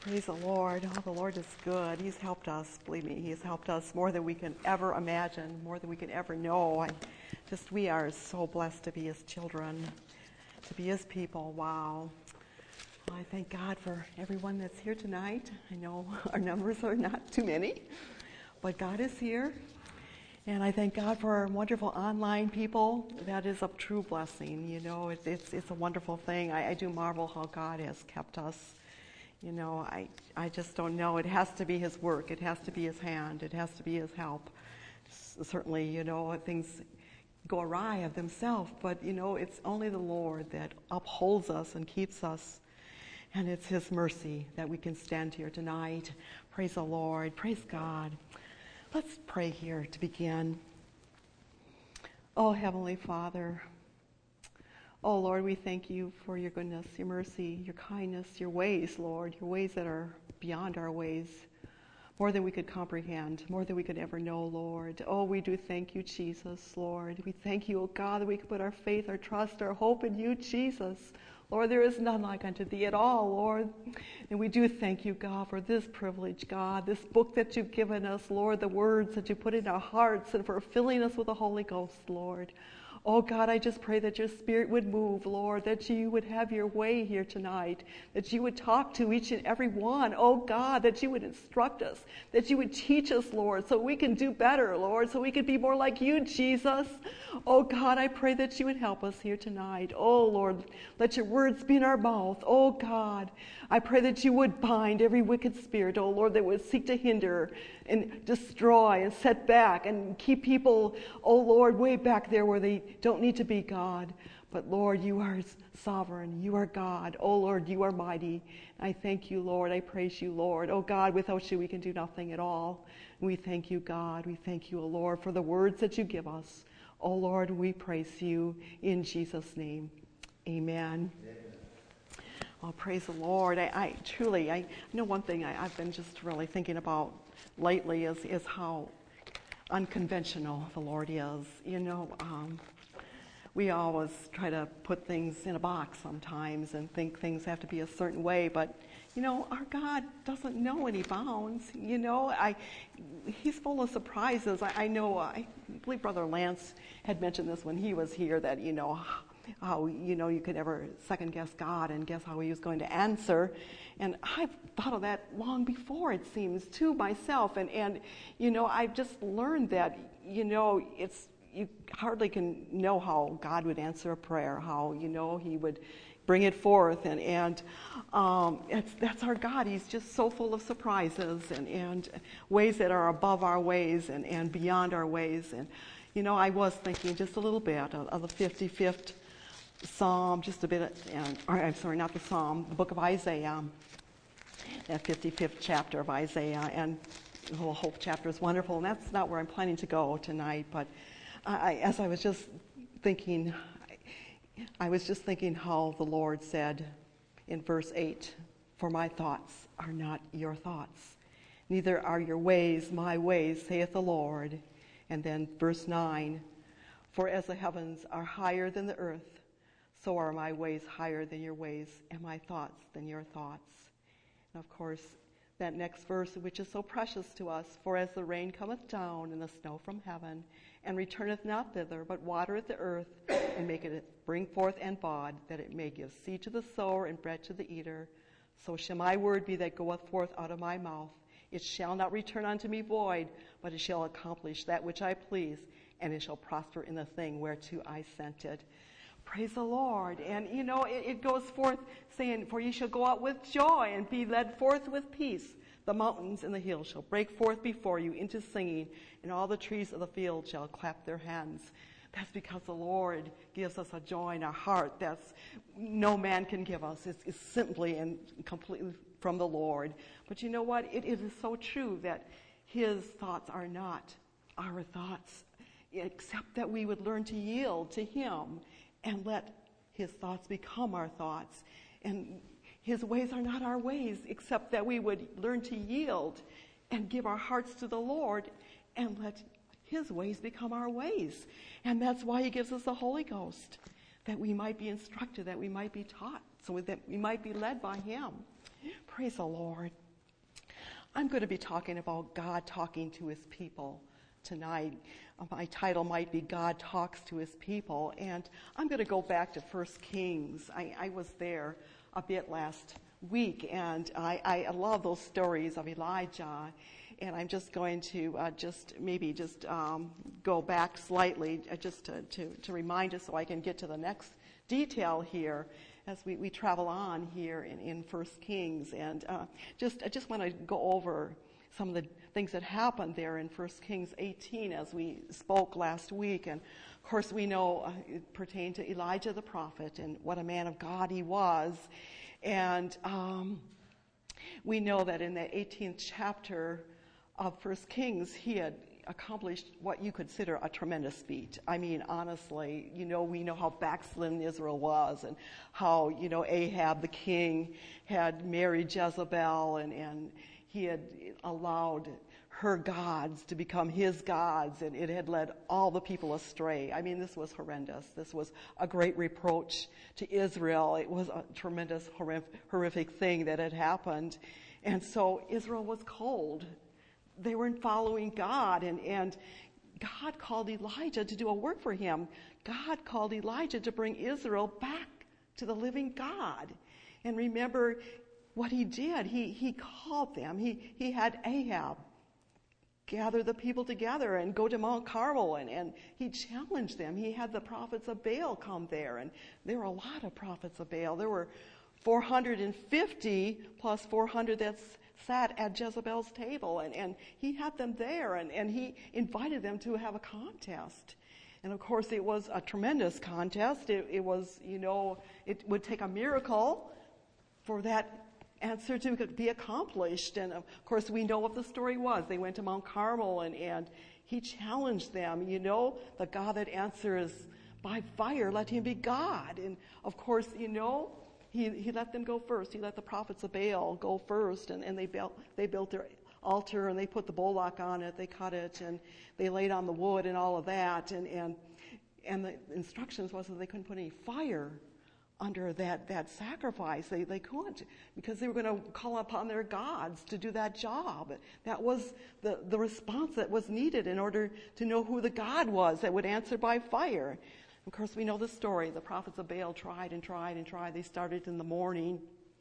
Praise the Lord. Oh, the Lord is good. He's helped us. Believe me, He's helped us more than we can ever imagine, more than we can ever know. We are so blessed to be His children, to be His people. Wow. Well, I thank God for everyone that's here tonight. I know our numbers are not too many, but God is here. And I thank God for our wonderful online people. That is a true blessing. You know, it's a wonderful thing. I do marvel how God has kept us. You know, I just don't know. It has to be His work. It has to be His hand. It has to be His help. Certainly, you know, things go awry of themselves, but, you know, it's only the Lord that upholds us and keeps us. And it's His mercy that we can stand here tonight. Praise the Lord. Praise God. Let's pray here to begin. Oh, Heavenly Father. Oh, Lord, we thank You for Your goodness, Your mercy, Your kindness, Your ways, Lord, Your ways that are beyond our ways, more than we could comprehend, more than we could ever know, Lord. Oh, we do thank You, Jesus, Lord. We thank You, oh God, that we can put our faith, our trust, our hope in You, Jesus. Lord, there is none like unto Thee at all, Lord. And we do thank You, God, for this privilege, God, this book that You've given us, Lord, the words that You put in our hearts, and for filling us with the Holy Ghost, Lord. Oh, God, I just pray that Your Spirit would move, Lord, that You would have Your way here tonight, that You would talk to each and every one. Oh, God, that You would instruct us, that You would teach us, Lord, so we can do better, Lord, so we can be more like You, Jesus. Oh, God, I pray that You would help us here tonight. Oh, Lord, let Your words be in our mouth. Oh, God, I pray that You would bind every wicked spirit, oh, Lord, that would seek to hinder and destroy and set back and keep people, oh, Lord, way back there where they don't need to be, God. But, Lord, You are sovereign. You are God. Oh, Lord, You are mighty. I thank You, Lord. I praise You, Lord. Oh, God, without You we can do nothing at all. We thank You, God. We thank You, oh, Lord, for the words that You give us. Oh, Lord, we praise You in Jesus' name. Amen. Oh, praise the Lord. I truly know one thing I've been just really thinking about lately is how unconventional the Lord is. You know, we always try to put things in a box sometimes and think things have to be a certain way, but you know, our God doesn't know any bounds. You know, He's full of surprises. I know, I believe Brother Lance had mentioned this when he was here, that, you know, how, you know, you could never second guess God and guess how He was going to answer. And I've thought of that long before, it seems, to myself. And you know, I've just learned that, you know, you hardly can know how God would answer a prayer, how, you know, He would bring it forth, and that's our God. He's just so full of surprises and ways that are above our ways and beyond our ways. And you know, I was thinking just a little bit of the 55th Psalm, just a bit, I'm sorry, not the Psalm, the book of Isaiah, that 55th chapter of Isaiah, and the whole chapter is wonderful, and that's not where I'm planning to go tonight, but as I was just thinking, how the Lord said in verse 8, "For my thoughts are not your thoughts, neither are your ways my ways, saith the Lord." And then verse 9, "For as the heavens are higher than the earth, so are my ways higher than your ways, and my thoughts than your thoughts." And of course, that next verse, which is so precious to us, "For as the rain cometh down and the snow from heaven, and returneth not thither, but watereth the earth, and maketh it bring forth and bud, that it may give seed to the sower and bread to the eater, so shall my word be that goeth forth out of my mouth. It shall not return unto me void, but it shall accomplish that which I please, and it shall prosper in the thing whereto I sent it." Praise the Lord. And you know, it goes forth saying, "For ye shall go out with joy and be led forth with peace. The mountains and the hills shall break forth before you into singing, and all the trees of the field shall clap their hands." That's because the Lord gives us a joy in our heart that's no man can give us. It's simply and completely from the Lord. But you know what? It is so true that His thoughts are not our thoughts, except that we would learn to yield to Him and let His thoughts become our thoughts. And His ways are not our ways, except that we would learn to yield and give our hearts to the Lord and let His ways become our ways. And that's why He gives us the Holy Ghost, that we might be instructed, that we might be taught, so that we might be led by Him. Praise the Lord. I'm going to be talking about God talking to his people tonight. My title might be God Talks to His People, and I'm going to go back to 1 Kings. I was there a bit last week, and I love those stories of Elijah, and I'm just going to go back slightly just to remind us so I can get to the next detail here as we travel on here in 1 Kings. And I just want to go over some of the things that happened there in 1 Kings 18 as we spoke last week. And of course we know it pertained to Elijah the prophet and what a man of God he was. And we know that in the 18th chapter of 1 Kings, he had accomplished what you consider a tremendous feat. I mean, honestly, we know how backslidden Israel was and how, Ahab the king had married Jezebel and he had allowed her gods to become his gods, and it had led all the people astray. I mean, this was horrendous. This was a great reproach to Israel. It was a tremendous, horrific thing that had happened. And so Israel was cold. They weren't following God, and God called Elijah to do a work for him. God called Elijah to bring Israel back to the living God. And remember what he did. He called them. He had Ahab gather the people together and go to Mount Carmel, and he challenged them. He had the prophets of Baal come there, and there were a lot of prophets of Baal. There were 450 plus 400 that sat at Jezebel's table, and he had them there, and he invited them to have a contest. And of course it was a tremendous contest. It was, it would take a miracle for that answer to be accomplished. And of course we know what the story was. They went to Mount Carmel, and he challenged them, the God that answers by fire, let him be God. And of course, he let them go first. He let the prophets of Baal go first, and they built their altar, and they put the bullock on it, they cut it, and they laid on the wood and all of that, and the instructions was that they couldn't put any fire under that sacrifice. They couldn't, because they were going to call upon their gods to do that job. That was the response that was needed in order to know who the God was that would answer by fire. Of course, we know the story. The prophets of Baal tried and tried and tried. They started in the morning,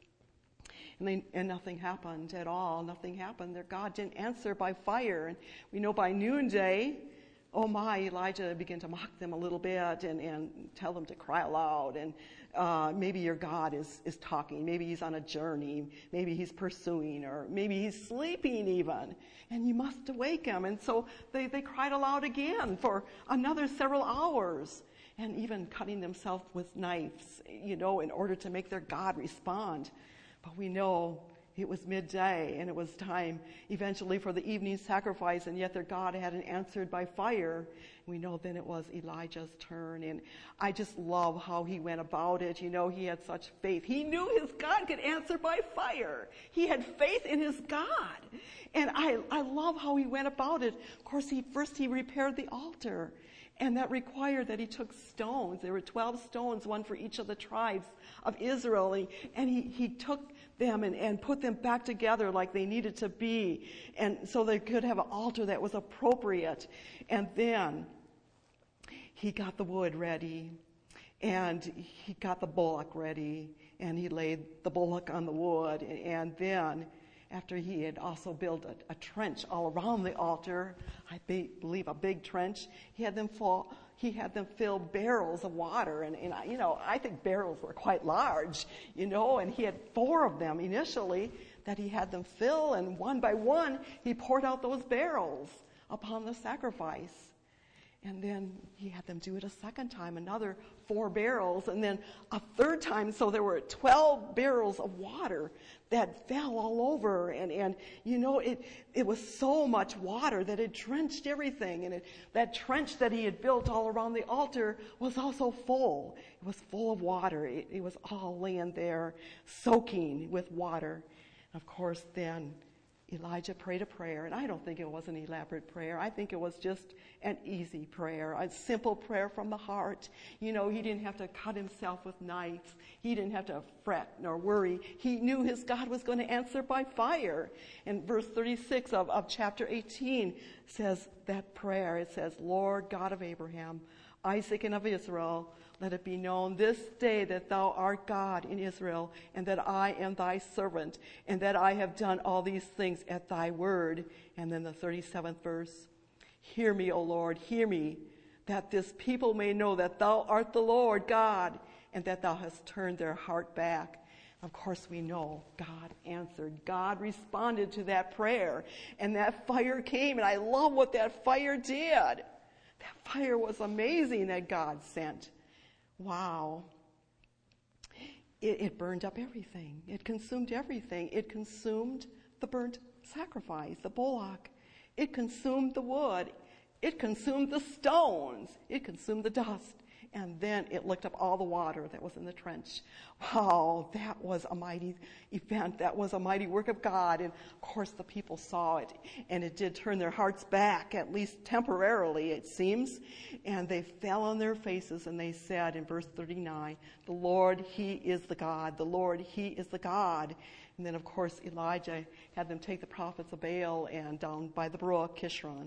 and nothing happened at all. Nothing happened. Their God didn't answer by fire. And we know by noonday, Elijah began to mock them a little bit and tell them to cry aloud. And maybe your God is talking. Maybe he's on a journey. Maybe he's pursuing, or maybe he's sleeping even. And you must awake him. And so they cried aloud again for another several hours, and even cutting themselves with knives, in order to make their God respond. But we know it was midday, and it was time eventually for the evening sacrifice, and yet their God hadn't answered by fire. We know then it was Elijah's turn, and I just love how he went about it. He had such faith. He knew his God could answer by fire. He had faith in his God, and I love how he went about it. Of course, he repaired the altar, and that required that he took stones. There were 12 stones, one for each of the tribes of Israel, and he took them and put them back together like they needed to be, and so they could have an altar that was appropriate. And then he got the wood ready, and he got the bullock ready, and he laid the bullock on the wood, and then after he had also built a trench all around the altar, I believe a big trench, he had them fill barrels of water, and I think barrels were quite large, and he had 4 of them initially that he had them fill, and one by one he poured out those barrels upon the sacrifice. And then he had them do it a second time, another 4 barrels, and then a third time. So there were 12 barrels of water that fell all over. And it was so much water that it drenched everything. And that trench that he had built all around the altar was also full. It was full of water. It was all laying there, soaking with water. And of course, then Elijah prayed a prayer, and I don't think it was an elaborate prayer. I think it was just an easy prayer, a simple prayer from the heart. He didn't have to cut himself with knives. He didn't have to fret nor worry. He knew his God was going to answer by fire. And verse 36 of chapter 18 says that prayer. It says, Lord God of Abraham, Isaac, and of Israel, let it be known this day that thou art God in Israel, and that I am thy servant, and that I have done all these things at thy word. And then the 37th verse, hear me, O Lord, hear me, that this people may know that thou art the Lord God, and that thou hast turned their heart back. Of course, we know God answered. God responded to that prayer, and that fire came, and I love what that fire did. That fire was amazing that God sent. Wow. It burned up everything. It consumed everything. It consumed the burnt sacrifice, the bullock. It consumed the wood. It consumed the stones. It consumed the dust. And then it licked up all the water that was in the trench. Wow, that was a mighty event. That was a mighty work of God. And of course the people saw it. And it did turn their hearts back, at least temporarily, it seems. And they fell on their faces and they said in verse 39, the Lord, He is the God. The Lord, He is the God. And then, of course, Elijah had them take the prophets of Baal and down by the brook, Kishon,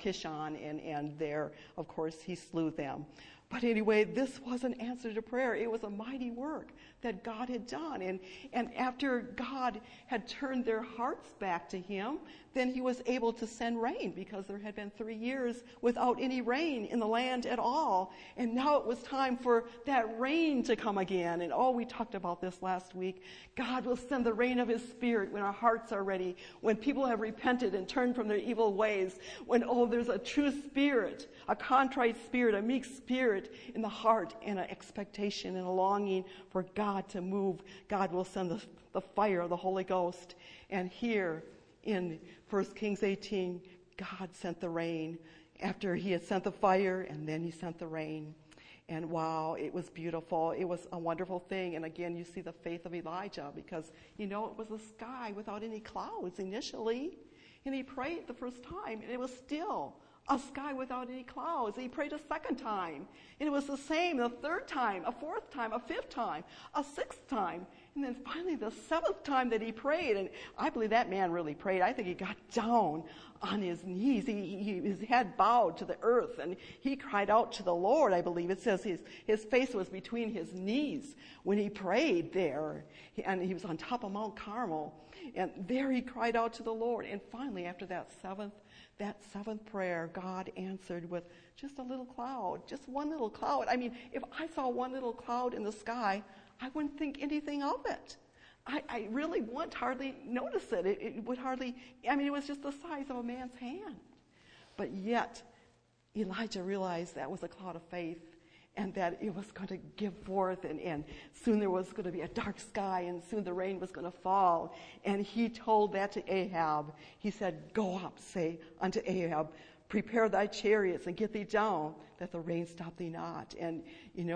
and there, of course, he slew them. But anyway, this was an answer to prayer. It was a mighty work that God had done. And after God had turned their hearts back to Him, then He was able to send rain, because there had been 3 years without any rain in the land at all. And now it was time for that rain to come again. And we talked about this last week. God will send the rain of His Spirit when our hearts are ready, when people have repented and turned from their evil ways, when, there's a true spirit, a contrite spirit, a meek spirit in the heart, and an expectation and a longing for God to move. God will send the fire of the Holy Ghost. And here in 1 Kings 18, God sent the rain after He had sent the fire, and then He sent the rain. And wow, it was beautiful. It was a wonderful thing. And again, you see the faith of Elijah, because, it was a sky without any clouds initially. And he prayed the first time, and it was still a sky without any clouds. He prayed a second time, and it was the same the third time, a fourth time, a fifth time, a sixth time, and then finally the seventh time that he prayed. And I believe that man really prayed. I think he got down on his knees. His head bowed to the earth, and he cried out to the Lord. I believe it says his face was between his knees when he prayed there, and he was on top of Mount Carmel, and there he cried out to the Lord. And finally, after that seventh prayer, God answered with just a little cloud, just one little cloud. I mean, if I saw one little cloud in the sky, I wouldn't think anything of it. I really wouldn't hardly notice it. It would hardly, it was just the size of a man's hand. But yet, Elijah realized that was a cloud of faith, and that it was going to give forth, and soon there was going to be a dark sky, and soon the rain was going to fall. And he told that to Ahab. He said, go up, say unto Ahab, prepare thy chariots and get thee down, that the rain stop thee not. And,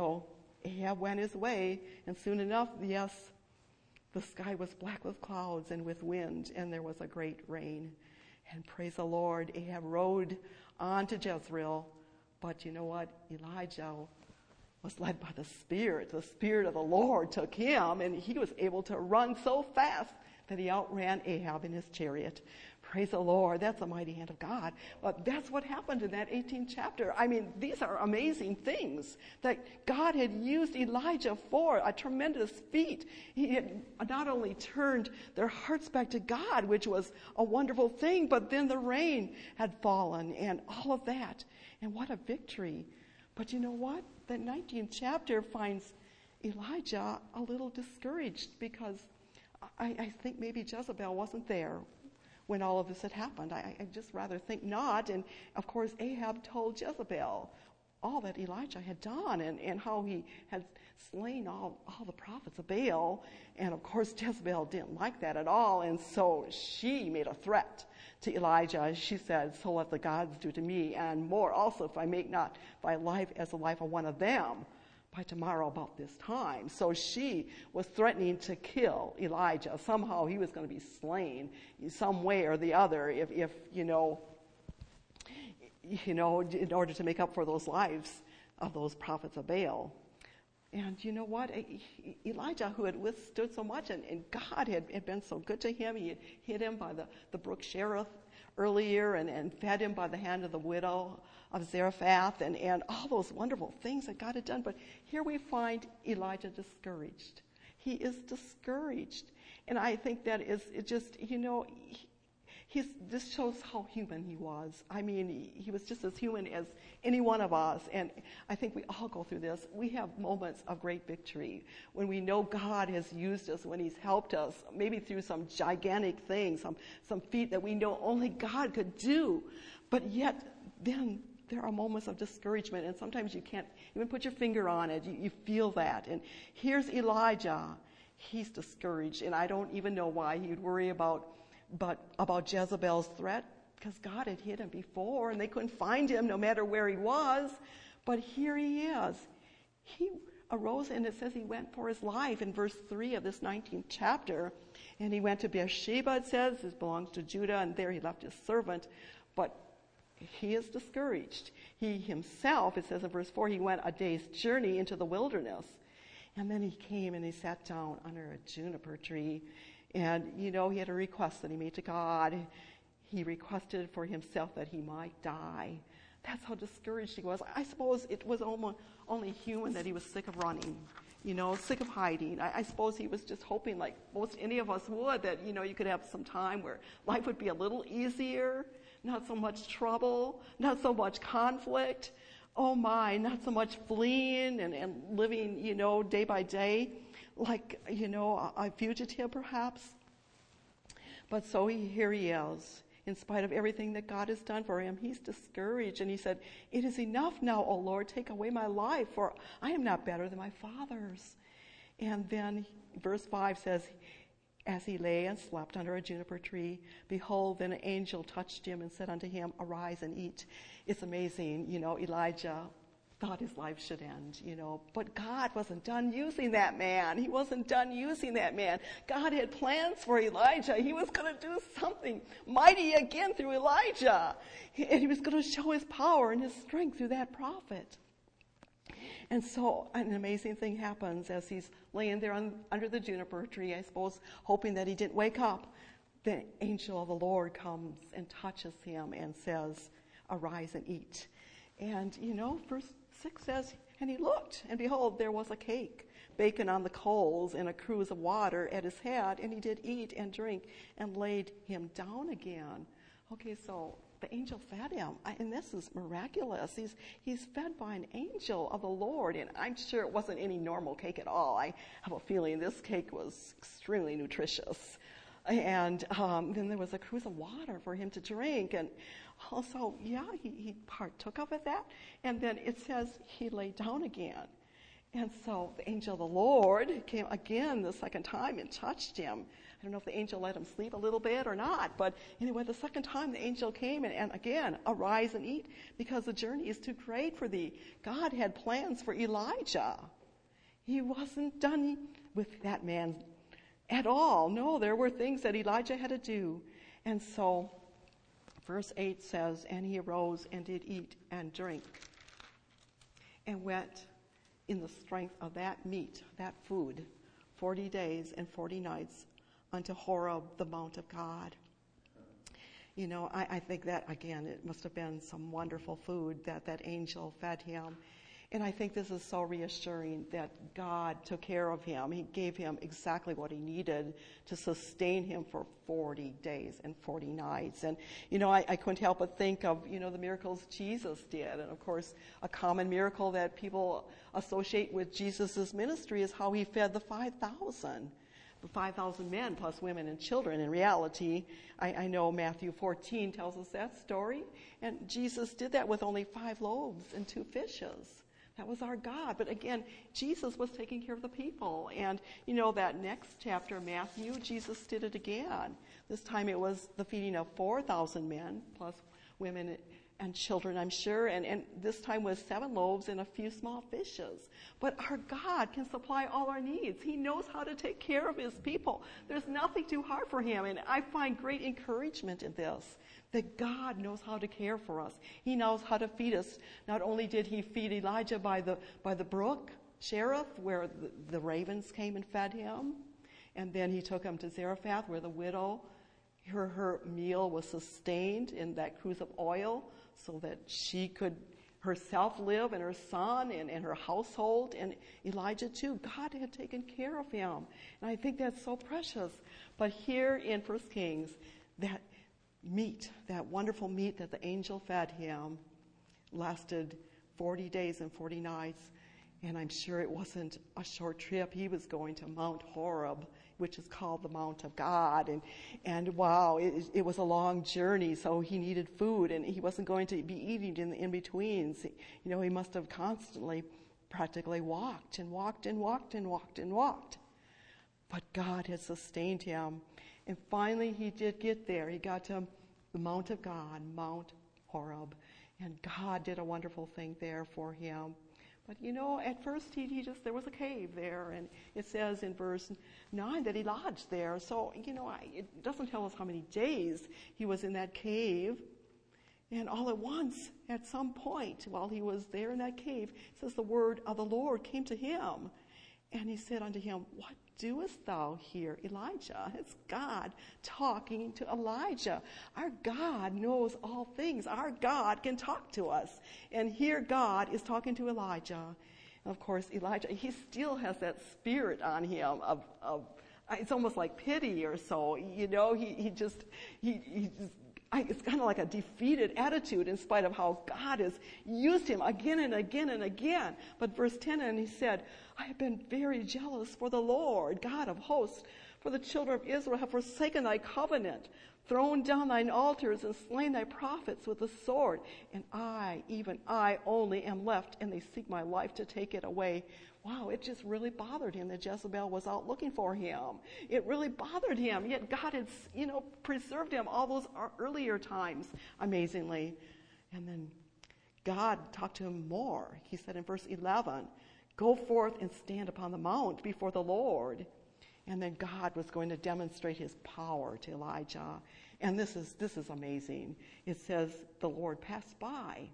Ahab went his way, and soon enough, yes, the sky was black with clouds and with wind, and there was a great rain. And praise the Lord, Ahab rode on to Jezreel. But you know what? Elijah was led by the Spirit. The Spirit of the Lord took him, and he was able to run so fast that he outran Ahab in his chariot. Praise the Lord. That's a mighty hand of God. But that's what happened in that 18th chapter. These are amazing things that God had used Elijah for, a tremendous feat. He had not only turned their hearts back to God, which was a wonderful thing, but then the rain had fallen and all of that. And what a victory. But you know what? The 19th chapter finds Elijah a little discouraged, because I think maybe Jezebel wasn't there when all of this had happened. I just rather think not. And of course, Ahab told Jezebel all that Elijah had done, and how he had slain all the prophets of Baal. And of course, Jezebel didn't like that at all. And so she made a threat to Elijah. She said, so let the gods do to me, and more also, if I make not thy life as the life of one of them. by tomorrow about this time. So she was threatening to kill Elijah. Somehow he was going to be slain some way or the other if in order to make up for those lives of those prophets of Baal. And you know what? Elijah, who had withstood so much, and God had been so good to him, he had hid him by the brook Cherith earlier and fed him by the hand of the widow of Zarephath and all those wonderful things that God had done. But here we find Elijah discouraged. He is discouraged. And I think that is this shows how human he was. I mean, he was just as human as any one of us. And I think we all go through this. We have moments of great victory when we know God has used us, when he's helped us, maybe through some gigantic thing, some feat that we know only God could do. But yet, then there are moments of discouragement, and sometimes you can't even put your finger on it. You feel that. And here's Elijah. He's discouraged, and I don't even know why he'd worry about Jezebel's threat, because God had hid him before and they couldn't find him no matter where he was. But here he is. He arose, and it says he went for his life in verse 3 of this 19th chapter. And he went to Beersheba, it says. This belongs to Judah, and there he left his servant. But he is discouraged. He himself, it says in verse 4, he went a day's journey into the wilderness. And then he came and he sat down under a juniper tree. And, he had a request that he made to God. He requested for himself that he might die. That's how discouraged he was. I suppose it was only human that he was sick of running, sick of hiding. I suppose he was just hoping, like most any of us would, that, you could have some time where life would be a little easier, not so much trouble, not so much conflict. Oh my, not so much fleeing and living, day by day, like, a fugitive perhaps. But so here he is. In spite of everything that God has done for him, he's discouraged. And he said, "It is enough now, O Lord, take away my life, for I am not better than my fathers." And then verse 5 says, as he lay and slept under a juniper tree, behold, then an angel touched him and said unto him, "Arise and eat." It's amazing, Elijah thought his life should end, but God wasn't done using that man. He wasn't done using that man. God had plans for Elijah. He was going to do something mighty again through Elijah. And he was going to show his power and his strength through that prophet. And so an amazing thing happens as he's laying there under the juniper tree, I suppose, hoping that he didn't wake up. The angel of the Lord comes and touches him and says, "Arise and eat." And, verse 6 says, and he looked, and behold, there was a cake baking on the coals and a cruse of water at his head, and he did eat and drink and laid him down again. Okay, so the angel fed him, and this is miraculous. He's fed by an angel of the Lord, and I'm sure it wasn't any normal cake at all. I have a feeling this cake was extremely nutritious. And then there was a cruse of water for him to drink. And also, he partook of that. And then it says he lay down again. And so the angel of the Lord came again the second time and touched him. I don't know if the angel let him sleep a little bit or not. But anyway, the second time the angel came and again, "Arise and eat, because the journey is too great for thee." God had plans for Elijah. He wasn't done with that man at all. No, there were things that Elijah had to do. And so verse 8 says, and he arose and did eat and drink and went in the strength of that meat, that food, 40 days and 40 nights unto Horeb, the mount of God. I think that, again, it must have been some wonderful food that angel fed him. And I think this is so reassuring that God took care of him. He gave him exactly what he needed to sustain him for 40 days and 40 nights. And, I couldn't help but think of, the miracles Jesus did. And, of course, a common miracle that people associate with Jesus' ministry is how he fed the 5,000. The 5,000 men plus women and children. In reality, I know Matthew 14 tells us that story. And Jesus did that with only 5 loaves and 2 fishes. That was our God. But again, Jesus was taking care of the people. And, that next chapter, Matthew, Jesus did it again. This time it was the feeding of 4,000 men, plus women and children, I'm sure, and this time was 7 loaves and a few small fishes. But our God can supply all our needs. He knows how to take care of his people. There's nothing too hard for him, and I find great encouragement in this, that God knows how to care for us. He knows how to feed us. Not only did he feed Elijah by the brook, Cherith, where the ravens came and fed him, and then he took him to Zarephath, where the widow, her meal was sustained in that cruse of oil so that she could herself live and her son and her household, and Elijah too. God had taken care of him. And I think that's so precious. But here in 1 Kings, that meat, that wonderful meat that the angel fed him, lasted 40 days and 40 nights. And I'm sure it wasn't a short trip. He was going to Mount Horeb, which is called the Mount of God. And wow, it was a long journey, so he needed food, and he wasn't going to be eating in the in-betweens. He must have constantly, practically walked and walked and walked and walked and walked. But God had sustained him. And finally he did get there. He got to the Mount of God, Mount Horeb. And God did a wonderful thing there for him. But at first there was a cave there, and it says in verse 9 that he lodged there. So, it doesn't tell us how many days he was in that cave. And all at once, at some point, while he was there in that cave, it says the word of the Lord came to him. And he said unto him, What doest thou here, Elijah? It's God talking to Elijah. Our God knows all things. Our God can talk to us. And here God is talking to Elijah. And of course, Elijah, he still has that spirit on him of it's almost like pity or so. It's kind of like a defeated attitude in spite of how God has used him again and again and again. But verse 10, and he said, I have been very jealous for the Lord, God of hosts, for the children of Israel have forsaken thy covenant, thrown down thine altars, and slain thy prophets with the sword. And I, even I only, am left, and they seek my life to take it away. Wow, it just really bothered him that Jezebel was out looking for him. It really bothered him, yet God had, preserved him all those earlier times, amazingly. And then God talked to him more. He said in verse 11, Go forth and stand upon the mount before the Lord. And then God was going to demonstrate his power to Elijah. And this is amazing. It says the Lord passed by.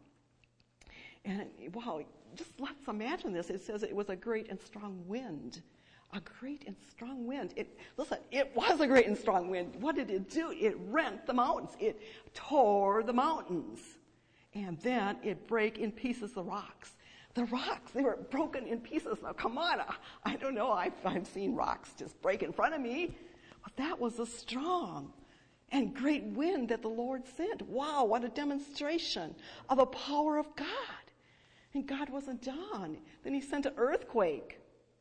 And wow, just let's imagine this. It says it was a great and strong wind. A great and strong wind. It was a great and strong wind. What did it do? It rent the mountains. It tore the mountains. And then it brake in pieces the rocks. The rocks, they were broken in pieces. Now, come on. I don't know. I've seen rocks just break in front of me. But that was a strong and great wind that the Lord sent. Wow, what a demonstration of the power of God. And God wasn't done. Then he sent an earthquake.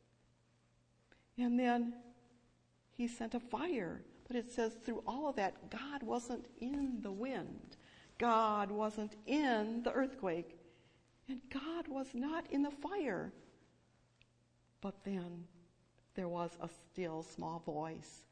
And then he sent a fire. But it says through all of that, God wasn't in the wind. God wasn't in the earthquake. And God was not in the fire. But then there was a still small voice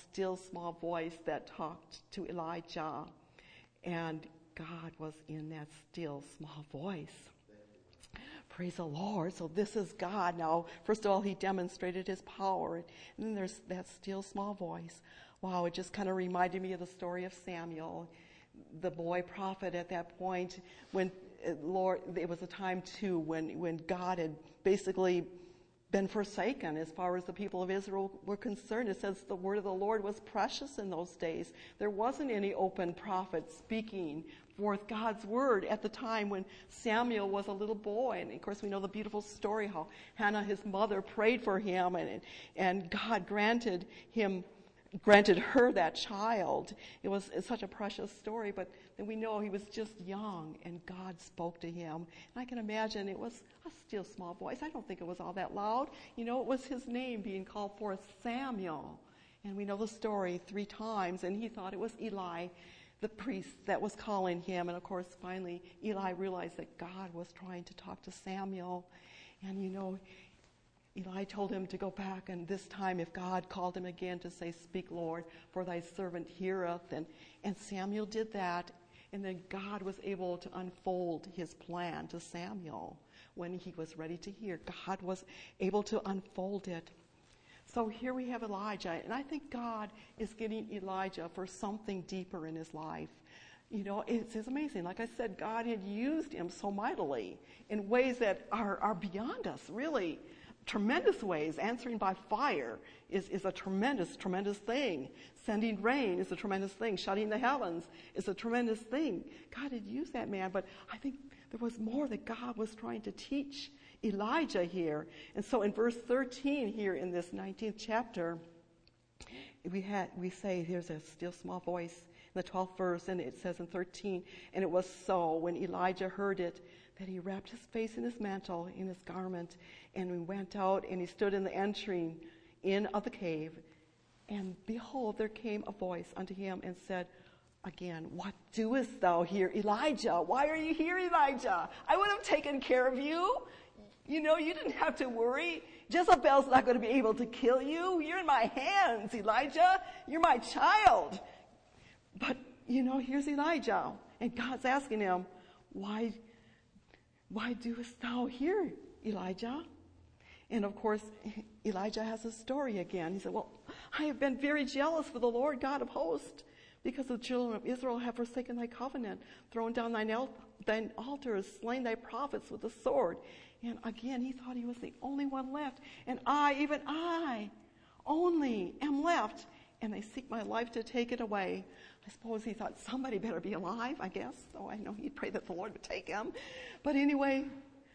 that talked to Elijah. And God was in that still small voice. Praise the Lord. So this is God now. First of all, he demonstrated his power. And then there's that still small voice. Wow, it just kind of reminded me of the story of Samuel, the boy prophet at that point, when Lord, it was a time too when God had basically been forsaken as far as the people of Israel were concerned. It says the word of the Lord was precious in those days. There wasn't any open prophet speaking forth God's word at the time when Samuel was a little boy. And of course we know the beautiful story how Hannah, his mother, prayed for him and God granted her that child. It's such a precious story, but then we know he was just young and God spoke to him. And I can imagine it was a still small voice. I don't think it was all that loud. It was his name being called forth, Samuel. And we know the story 3 times, and he thought it was Eli, the priest, that was calling him. And of course, finally, Eli realized that God was trying to talk to Samuel. And Eli told him to go back, and this time if God called him again to say, Speak, Lord, for thy servant heareth. And Samuel did that. And then God was able to unfold his plan to Samuel when he was ready to hear. God was able to unfold it. So here we have Elijah, and I think God is getting Elijah for something deeper in his life. You know, it's amazing. Like I said, God had used him so mightily in ways that are beyond us, really. Tremendous ways. Answering by fire is a tremendous, tremendous thing. Sending rain is a tremendous thing. Shutting the heavens is a tremendous thing. God had used that man, but I think there was more that God was trying to teach Elijah here. And so in verse 13 here in this 19th chapter, we say there's a still small voice in the 12th verse, and it says in 13, and it was so when Elijah heard it that he wrapped his face in his mantle, in his garment, and he went out and he stood in the entering in of the cave. And behold, there came a voice unto him and said again, what doest thou here, Elijah? Why are you here, Elijah? I would have taken care of you. You know, you didn't have to worry. Jezebel's not going to be able to kill you. You're in my hands, Elijah. You're my child. But, you know, here's Elijah. And God's asking him, why doest thou here, Elijah? And of course, Elijah has a story again. He said, well, I have been very jealous for the Lord God of hosts, because the children of Israel have forsaken thy covenant, thrown down thine altars, slain thy prophets with the sword. And again, he thought he was the only one left. And even I, only am left. And they seek my life to take it away. I suppose he thought somebody better be alive, I guess. So I know he'd pray that the Lord would take him. But anyway,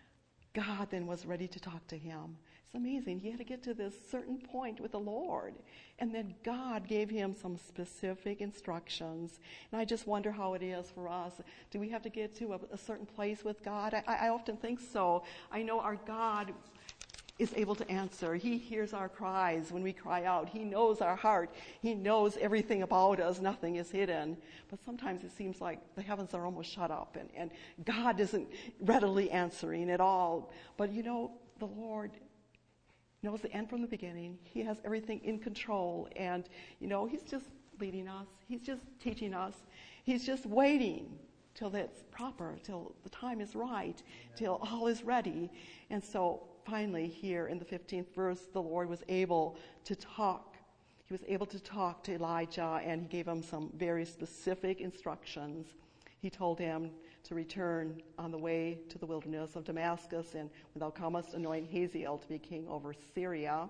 God then was ready to talk to him. It's amazing. He had to get to this certain point with the Lord. And then God gave him some specific instructions. And I just wonder how it is for us. Do we have to get to a certain place with God? I often think so. I know our God is able to answer. He hears our cries when we cry out. He knows our heart. He knows everything about us. Nothing is hidden. But sometimes it seems like the heavens are almost shut up and God isn't readily answering at all. But you know, the Lord knows the end from the beginning. He has everything in control. And, you know, he's just leading us. He's just teaching us. He's just waiting till that's proper, till the time is right, till all is ready. And so finally here in the 15th verse, the Lord was able to talk. He was able to talk to Elijah, and he gave him some very specific instructions. He told him to return on the way to the wilderness of Damascus, and when thou comest, anoint Hazael to be king over Syria.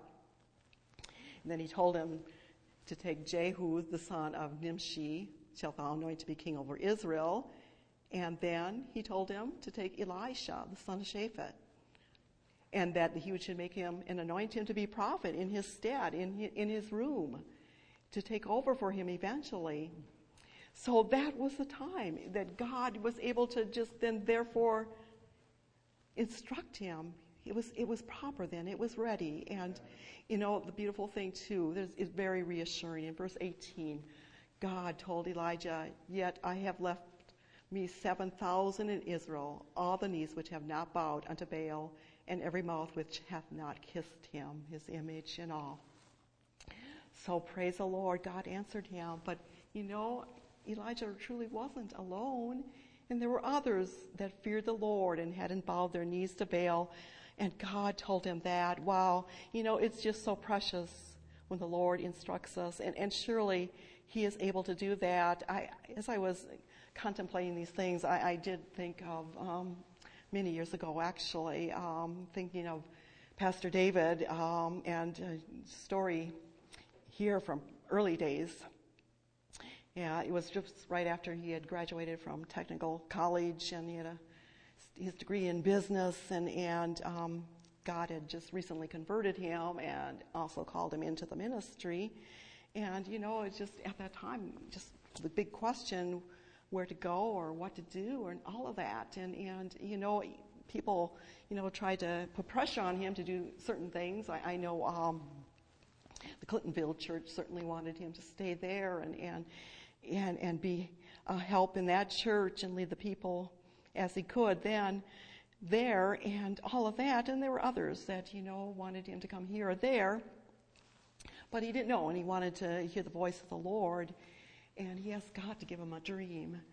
And then he told him to take Jehu, the son of Nimshi, shalt thou anoint to be king over Israel. And then he told him to take Elisha, the son of Shaphat, and that he should make him and anoint him to be prophet in his stead, in his room, to take over for him eventually. So that was the time that God was able to just then therefore instruct him. It was proper then. It was ready. And, you know, the beautiful thing too, it's very reassuring. In verse 18, God told Elijah, yet I have left me 7,000 in Israel, all the knees which have not bowed unto Baal, and every mouth which hath not kissed him, his image and all. So praise the Lord, God answered him. But, you know, Elijah truly wasn't alone. And there were others that feared the Lord and hadn't bowed their knees to Baal. And God told him that. Wow, you know, it's just so precious when the Lord instructs us. And surely he is able to do that. As I was contemplating these things, I did think of many years ago, actually, thinking of Pastor David and a story here from early days. Yeah, it was just right after he had graduated from technical college, and he had his degree in business, and God had just recently converted him and also called him into the ministry. And, you know, it's just at that time, just the big question, where to go or what to do and all of that. And you know, people, you know, tried to put pressure on him to do certain things. I know the Clintonville church certainly wanted him to stay there and be a help in that church and lead the people as he could then there and all of that. And there were others that, you know, wanted him to come here or there. But he didn't know, and he wanted to hear the voice of the Lord. And he asked God to give him a dream.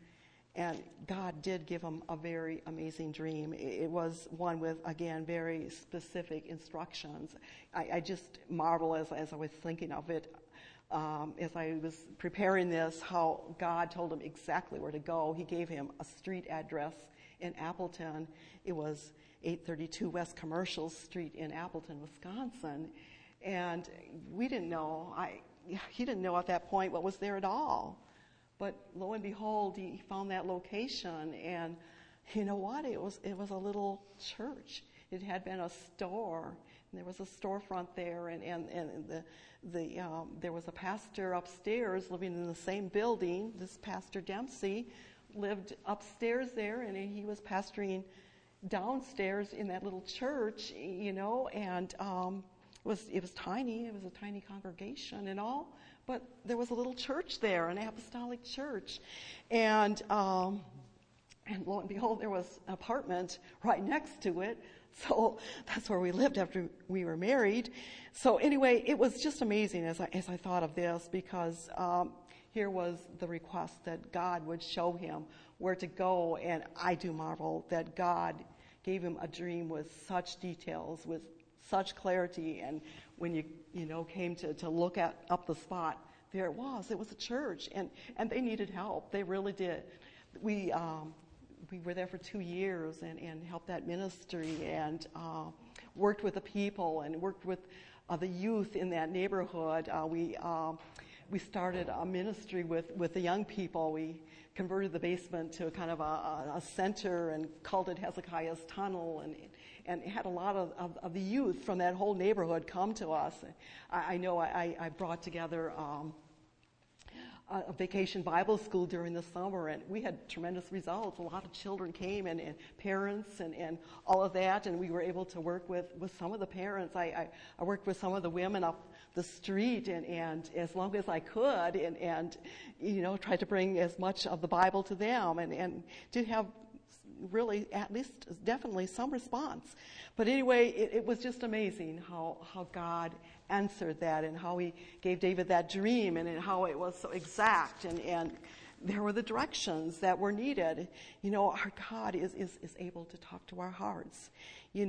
And God did give him a very amazing dream. It was one with, again, very specific instructions. I just marvel as I was thinking of it, as I was preparing this, how God told him exactly where to go. He gave him a street address in Appleton. It was 832 West Commercial Street in Appleton, Wisconsin. And we didn't know. He didn't know at that point what was there at all. But lo and behold, he found that location, and you know what? It was a little church. It had been a store, and there was a storefront there, and there was a pastor upstairs living in the same building. This Pastor Dempsey lived upstairs there, and he was pastoring downstairs in that little church, and it was tiny. It was a tiny congregation and all, but there was a little church there, an apostolic church, and lo and behold, there was an apartment right next to it. So that's where we lived after we were married. So anyway, it was just amazing as I thought of this, because here was the request that God would show him where to go, and I do marvel that God gave him a dream with such details, with such clarity, and when you came to look up the spot, there it was. It was a church, and they needed help. They really did. We were there for 2 years and helped that ministry, and worked with the people and worked with the youth in that neighborhood. We started a ministry with the young people. We converted the basement to kind of a center and called it Hezekiah's Tunnel, and had a lot of the youth from that whole neighborhood come to us. I know I brought together a vacation Bible school during the summer, and we had tremendous results. A lot of children came, and parents and all of that, and we were able to work with some of the parents. I worked with some of the women up the street, and as long as I could, and tried to bring as much of the Bible to them, and did have really, at least, definitely some response. But anyway, it was just amazing how God answered that, and how he gave David that dream, and how it was so exact, and there were the directions that were needed. Our God is able to talk to our hearts. He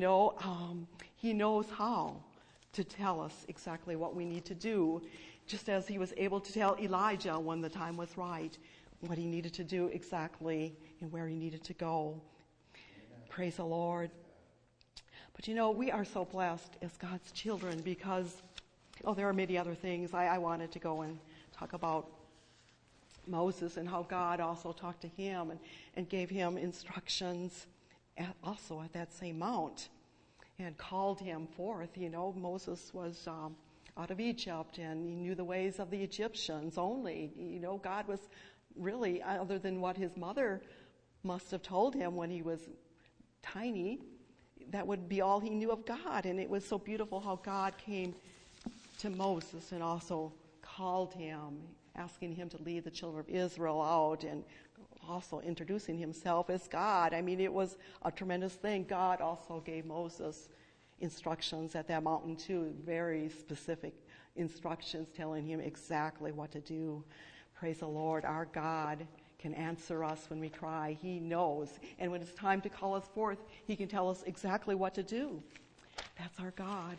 knows how to tell us exactly what we need to do, just as he was able to tell Elijah when the time was right, what he needed to do exactly and where he needed to go. Amen. Praise the Lord. But we are so blessed as God's children, because there are many other things. I wanted to go and talk about Moses and how God also talked to him and gave him instructions also at that same mount and called him forth. Moses was out of Egypt, and he knew the ways of the Egyptians only. God was really, other than what his mother must have told him when he was tiny, that would be all he knew of God. And it was so beautiful how God came to Moses and also called him, asking him to lead the children of Israel out, and also introducing himself as God. It was a tremendous thing. God also gave Moses instructions at that mountain too, very specific instructions telling him exactly what to do. Praise the Lord. Our God can answer us when we cry. He knows. And when it's time to call us forth, he can tell us exactly what to do. That's our God.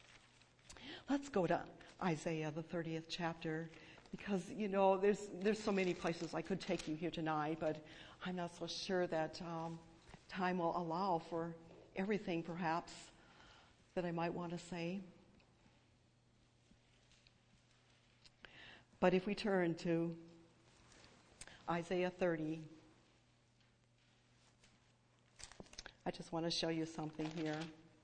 Let's go to Isaiah, the 30th chapter, because, there's so many places I could take you here tonight, but I'm not so sure that time will allow for everything, perhaps, that I might want to say. But if we turn to Isaiah 30, I just want to show you something here.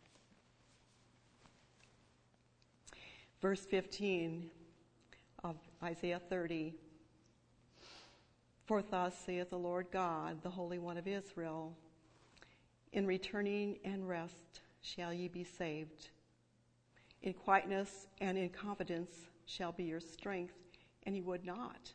Verse 15 of Isaiah 30. For thus saith the Lord God, the Holy One of Israel, in returning and rest shall ye be saved. In quietness and in confidence shall be your strength, and ye would not.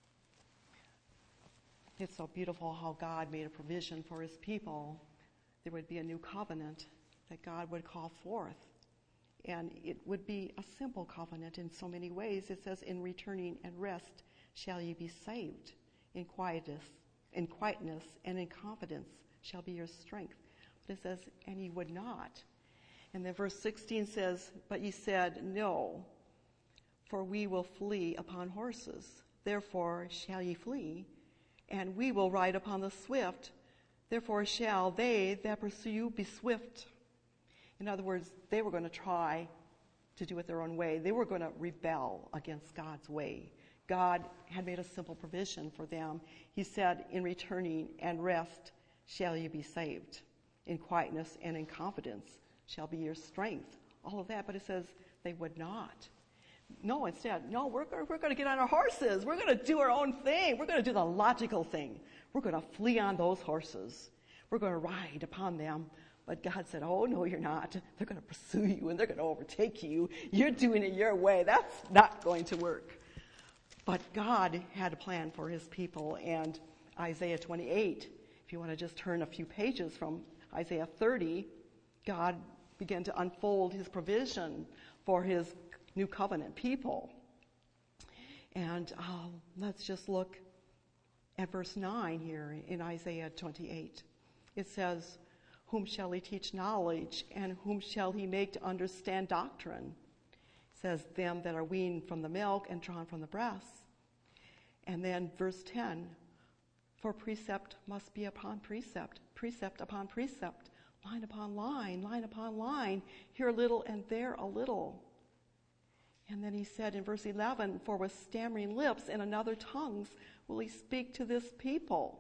It's so beautiful how God made a provision for his people. There would be a new covenant that God would call forth. And it would be a simple covenant in so many ways. It says, in returning and rest shall ye be saved. In quietness in quietness and in confidence shall be your strength. But it says, and ye would not. And then verse 16 says, but ye said, no, for we will flee upon horses. Therefore shall ye flee, and we will ride upon the swift. Therefore shall they that pursue you be swift. In other words, they were going to try to do it their own way. They were going to rebel against God's way. God had made a simple provision for them. He said, in returning and rest shall you be saved. In quietness and in confidence shall be your strength. All of that, but it says they would not. No, instead, no, we're going to get on our horses. We're going to do our own thing. We're going to do the logical thing. We're going to flee on those horses. We're going to ride upon them. But God said, oh, no, you're not. They're going to pursue you and they're going to overtake you. You're doing it your way. That's not going to work. But God had a plan for his people. And Isaiah 28, if you want to just turn a few pages from Isaiah 30, God began to unfold his provision for his new covenant people. And let's just look at verse 9 here in Isaiah 28. It says, whom shall he teach knowledge, and whom shall he make to understand doctrine? It says, them that are weaned from the milk and drawn from the breast. And then verse 10, for precept must be upon precept, precept upon precept, line upon line, line upon line, here a little and there a little. And then he said in verse 11, for with stammering lips and in other tongues will he speak to this people,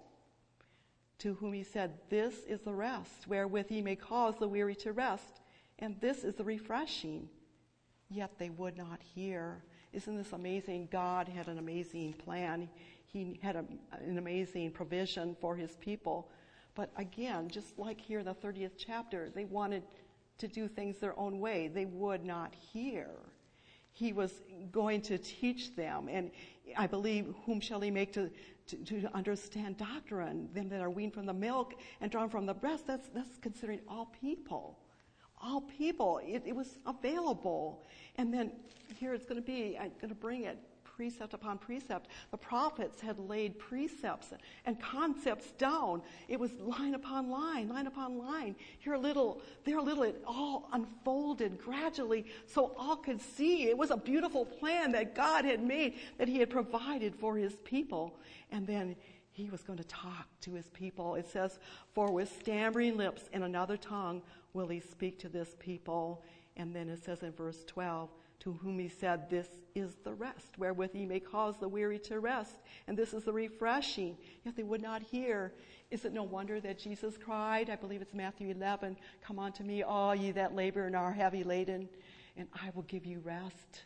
to whom he said, this is the rest, wherewith he may cause the weary to rest, and this is the refreshing. Yet they would not hear. Isn't this amazing? God had an amazing plan. He had an amazing provision for his people. But again, just like here in the 30th chapter, they wanted to do things their own way. They would not hear. He was going to teach them. And I believe, whom shall he make to understand doctrine? Them that are weaned from the milk and drawn from the breast. That's considering all people. All people. It was available. And then here it's going to be, I'm going to bring it, precept upon precept. The prophets had laid precepts and concepts down. It was line upon line, line upon line. Here a little, there a little, it all unfolded gradually so all could see. It was a beautiful plan that God had made, that he had provided for his people. And then he was going to talk to his people. It says, for with stammering lips and another tongue will he speak to this people. And then it says in verse 12, to whom he said, this is the rest, wherewith he may cause the weary to rest, and this is the refreshing. Yet they would not hear. Is it no wonder that Jesus cried, I believe it's Matthew 11, come unto me, all ye that labor and are heavy laden, and I will give you rest.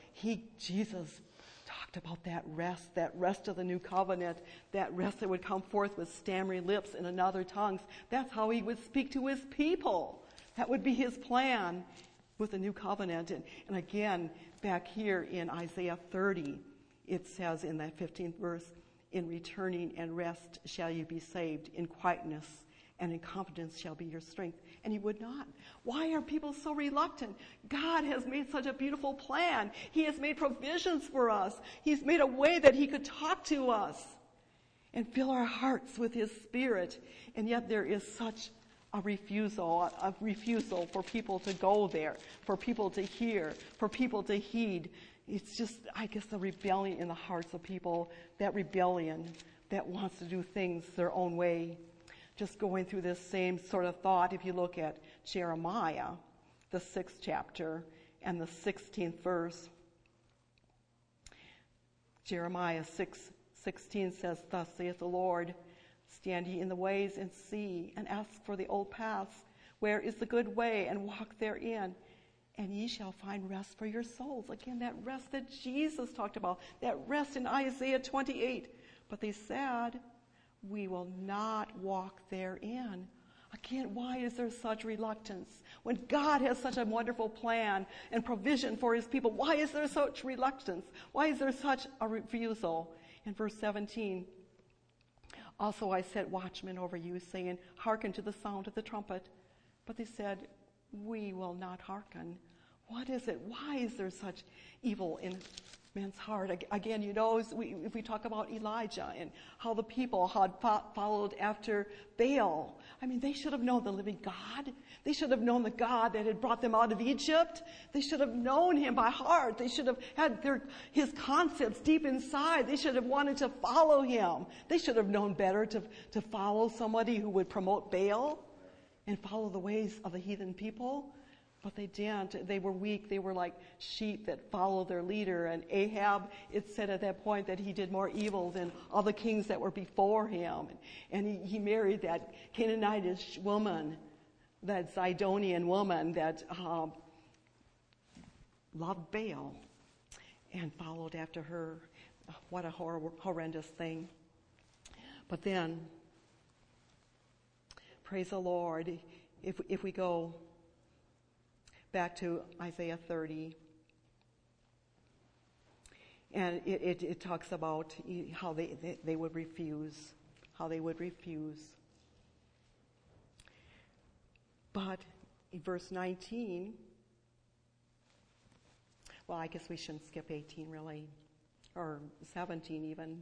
Jesus talked about that rest of the new covenant, that rest that would come forth with stammering lips and in other tongues. That's how he would speak to his people. That would be his plan with the new covenant. And again, back here in Isaiah 30, it says in that 15th verse, in returning and rest shall you be saved, in quietness and in confidence shall be your strength. And he would not. Why are people so reluctant? God has made such a beautiful plan. He has made provisions for us. He's made a way that he could talk to us and fill our hearts with his spirit. And yet there is such a refusal for people to go there, for people to hear, for people to heed. It's just, I guess, the rebellion in the hearts of people, that rebellion that wants to do things their own way. Just going through this same sort of thought, if you look at Jeremiah, the 6th chapter and the 16th verse. Jeremiah 6:16 says, thus saith the Lord, stand ye in the ways and see, and ask for the old paths, where is the good way, and walk therein, and ye shall find rest for your souls. Again, that rest that Jesus talked about, that rest in Isaiah 28. But they said, we will not walk therein. Again, why is there such reluctance? When God has such a wonderful plan and provision for his people, why is there such reluctance? Why is there such a refusal? In verse 17, also I set watchmen over you, saying, hearken to the sound of the trumpet. But they said, we will not hearken. What is it? Why is there such evil man's heart. Again, if we talk about Elijah and how the people had followed after Baal, they should have known the living God. They should have known the God that had brought them out of Egypt. They should have known him by heart. They should have had his concepts deep inside. They should have wanted to follow him. They should have known better to follow somebody who would promote Baal and follow the ways of the heathen people. But they didn't. They were weak. They were like sheep that follow their leader. And Ahab, it said at that point that he did more evil than all the kings that were before him. And he married that Canaanitish woman, that Zidonian woman that loved Baal and followed after her. What a horrendous thing. But then, praise the Lord, if we go back to Isaiah 30. And it talks about how they would refuse. How they would refuse. But in verse 19, well, I guess we shouldn't skip 18 really, or 17 even.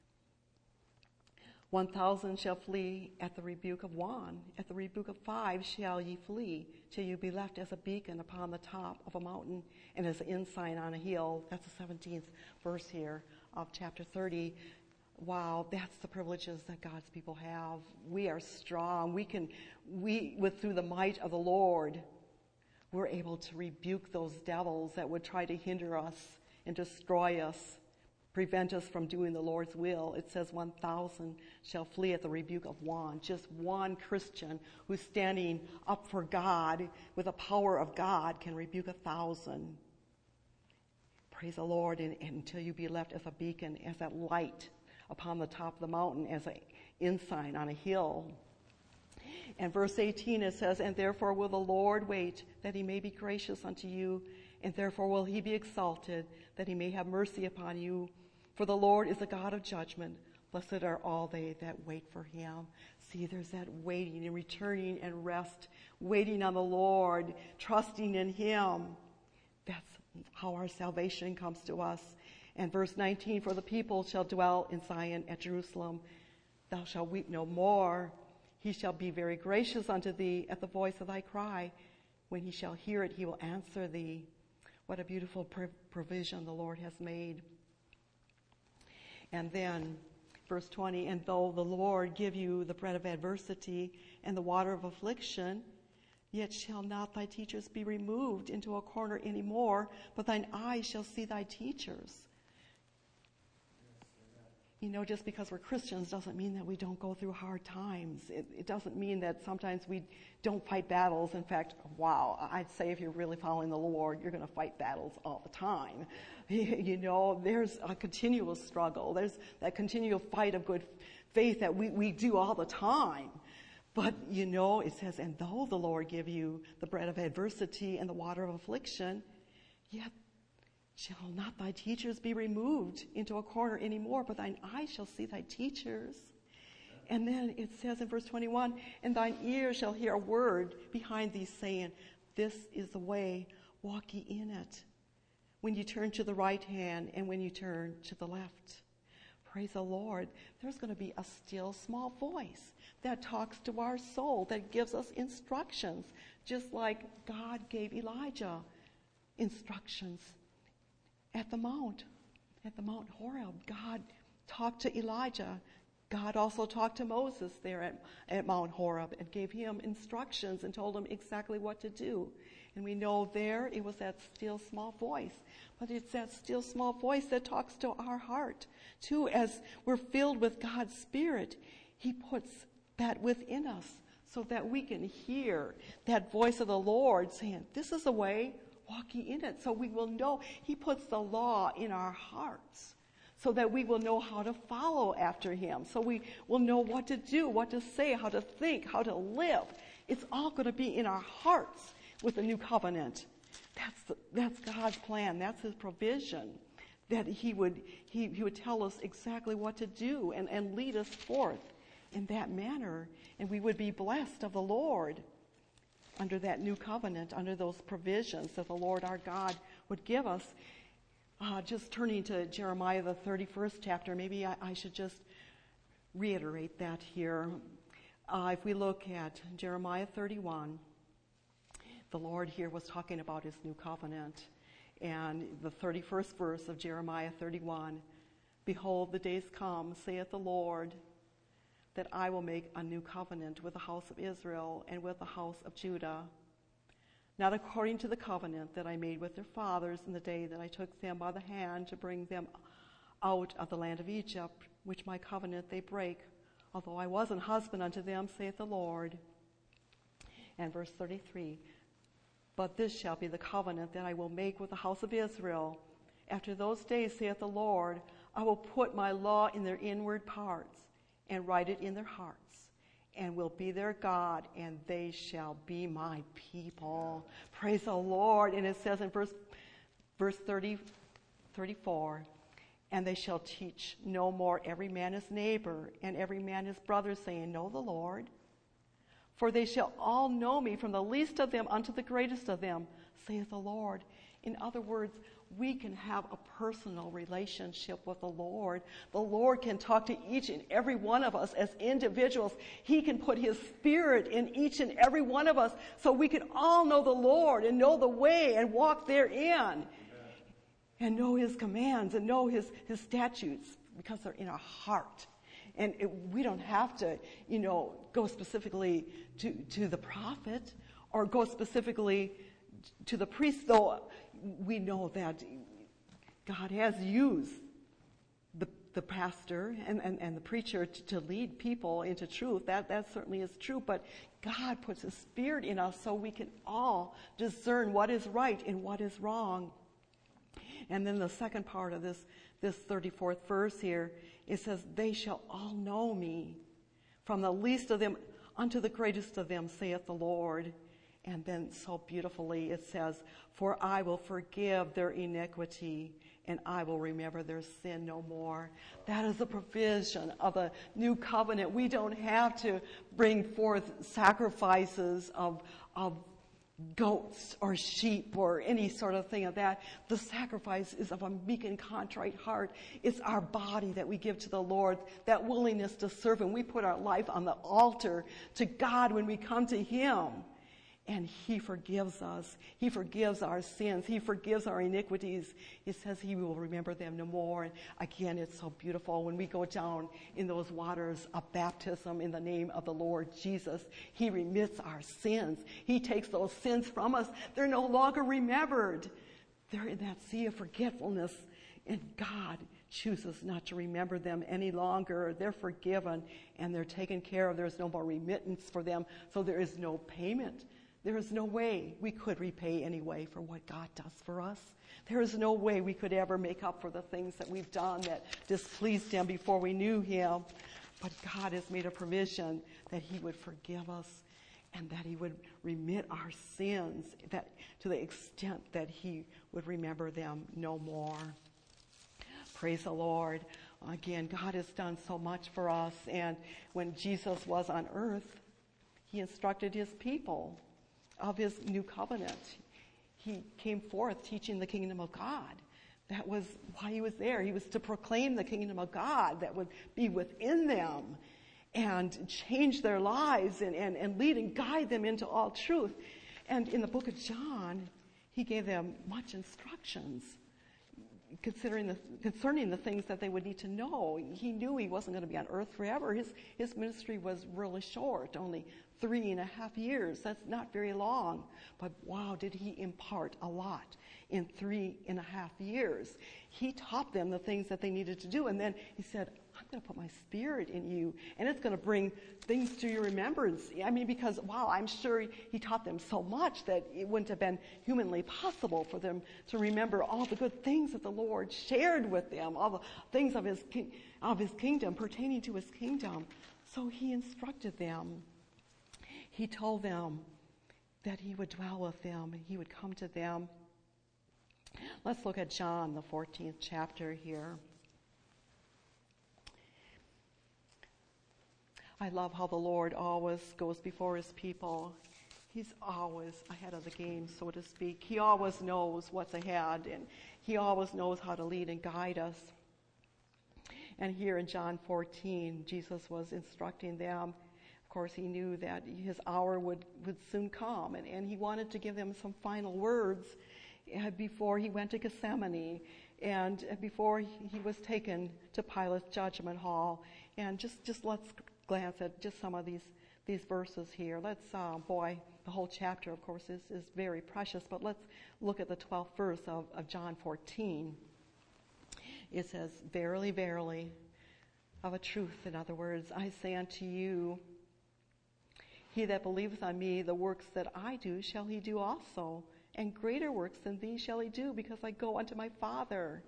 1,000 shall flee at the rebuke of one. At the rebuke of 5 shall ye flee, till you be left as a beacon upon the top of a mountain and as an ensign on a hill. That's the 17th verse here of chapter 30. Wow, that's the privileges that God's people have. We are strong. Through the might of the Lord, we're able to rebuke those devils that would try to hinder us and destroy us, prevent us from doing the Lord's will. It says 1,000 shall flee at the rebuke of one. Just one Christian who's standing up for God with the power of God can rebuke 1,000. Praise the Lord, and until you be left as a beacon, as that light upon the top of the mountain, as an ensign on a hill. And verse 18 it says, and therefore will the Lord wait, that he may be gracious unto you, and therefore will he be exalted, that he may have mercy upon you. For the Lord is a God of judgment. Blessed are all they that wait for him. See, there's that waiting and returning and rest, waiting on the Lord, trusting in him. That's how our salvation comes to us. And verse 19, for the people shall dwell in Zion at Jerusalem. Thou shalt weep no more. He shall be very gracious unto thee at the voice of thy cry. When he shall hear it, he will answer thee. What a beautiful provision the Lord has made. And then, verse 20, and though the Lord give you the bread of adversity and the water of affliction, yet shall not thy teachers be removed into a corner any more, but thine eyes shall see thy teachers. Just because we're Christians doesn't mean that we don't go through hard times. It doesn't mean that sometimes we don't fight battles. In fact, I'd say if you're really following the Lord, you're going to fight battles all the time. There's a continual struggle. There's that continual fight of good faith that we do all the time. But, it says, and though the Lord give you the bread of adversity and the water of affliction, yet shall not thy teachers be removed into a corner anymore, but thine eyes shall see thy teachers. And then it says in verse 21, and thine ears shall hear a word behind thee saying, this is the way, walk ye in it. When you turn to the right hand and when you turn to the left. Praise the Lord. There's going to be a still small voice that talks to our soul, that gives us instructions, just like God gave Elijah instructions at the Mount Horeb. God talked to Elijah. God also talked to Moses there at Mount Horeb and gave him instructions and told him exactly what to do. And we know there it was that still small voice. But it's that still small voice that talks to our heart too. As we're filled with God's Spirit, he puts that within us so that we can hear that voice of the Lord saying, this is the way, walk ye in it. So we will know. He puts the law in our hearts so that we will know how to follow after him. So we will know what to do, what to say, how to think, how to live. It's all going to be in our hearts with the new covenant. That's God's plan. That's his provision, that he would tell us exactly what to do and lead us forth in that manner. And we would be blessed of the Lord under that new covenant, under those provisions that the Lord our God would give us. Just turning to Jeremiah, the 31st chapter, maybe I should just reiterate that here. If we look at Jeremiah 31, the Lord here was talking about his new covenant. And the 31st verse of Jeremiah 31, "Behold, the days come, saith the Lord, that I will make a new covenant with the house of Israel and with the house of Judah, not according to the covenant that I made with their fathers in the day that I took them by the hand to bring them out of the land of Egypt, which my covenant they break, although I was an husband unto them, saith the Lord." And verse 33, "But this shall be the covenant that I will make with the house of Israel. After those days, saith the Lord, I will put my law in their inward parts and write it in their hearts, and will be their God, and they shall be my people." Praise the Lord. And it says in verse 34, "And they shall teach no more every man his neighbor and every man his brother, saying, Know the Lord. For they shall all know me, from the least of them unto the greatest of them, saith the Lord." In other words, we can have a personal relationship with the Lord. The Lord can talk to each and every one of us as individuals. He can put his Spirit in each and every one of us so we can all know the Lord and know the way and walk therein. And know his commands and know his statutes, because they're in our heart. And we don't have to, go specifically to the prophet or go specifically to the priest, though we know that God has used the pastor and the preacher to lead people into truth. That certainly is true. But God puts his Spirit in us so we can all discern what is right and what is wrong. And then the second part of this 34th verse here, it says, "They shall all know me, from the least of them unto the greatest of them, saith the Lord." And then so beautifully it says, "For I will forgive their iniquity, and I will remember their sin no more." That is the provision of the new covenant. We don't have to bring forth sacrifices of goats or sheep or any sort of thing of that. The sacrifice is of a meek and contrite heart. It's our body that we give to the Lord, that willingness to serve Him. We put our life on the altar to God when we come to Him. And He forgives us. He forgives our sins. He forgives our iniquities. He says He will remember them no more. And again, it's so beautiful when we go down in those waters of baptism in the name of the Lord Jesus. He remits our sins. He takes those sins from us. They're no longer remembered. They're in that sea of forgetfulness. And God chooses not to remember them any longer. They're forgiven and they're taken care of. There's no more remittance for them. So there is no payment. There is no way we could repay anyway for what God does for us. There is no way we could ever make up for the things that we've done that displeased Him before we knew Him. But God has made a provision that He would forgive us and that He would remit our sins, that to the extent that He would remember them no more. Praise the Lord. Again, God has done so much for us. And when Jesus was on earth, He instructed His people of His new covenant. He came forth teaching the kingdom of God. That was why He was there. He was to proclaim the kingdom of God that would be within them and change their lives and lead and guide them into all truth. And in the book of John, He gave them much instructions concerning the things that they would need to know. He knew He wasn't going to be on earth forever. His ministry was really short, only 3.5 years. That's not very long. But wow, did He impart a lot in 3.5 years. He taught them the things that they needed to do. And then He said, I'm going to put my Spirit in you, and it's going to bring things to your remembrance. I mean, because, wow, I'm sure He taught them so much that it wouldn't have been humanly possible for them to remember all the good things that the Lord shared with them, all the things of His kingdom, pertaining to His kingdom. So He instructed them. He told them that He would dwell with them, He would come to them. Let's look at John, the 14th chapter here. I love how the Lord always goes before His people. He's always ahead of the game, so to speak. He always knows what's ahead, and he always knows how to lead and guide us. And here in John 14, Jesus was instructing them. Of course, he knew that his hour would soon come, and he wanted to give them some final words before he went to Gethsemane and before he was taken to Pilate's judgment hall. And just let's glance at just some of these verses here. Let's, the whole chapter, of course, is very precious, but let's look at the 12th verse of John 14. It says, "Verily, verily, of a truth, in other words, I say unto you, he that believeth on me, the works that I do shall he do also, and greater works than these shall he do, because I go unto my Father."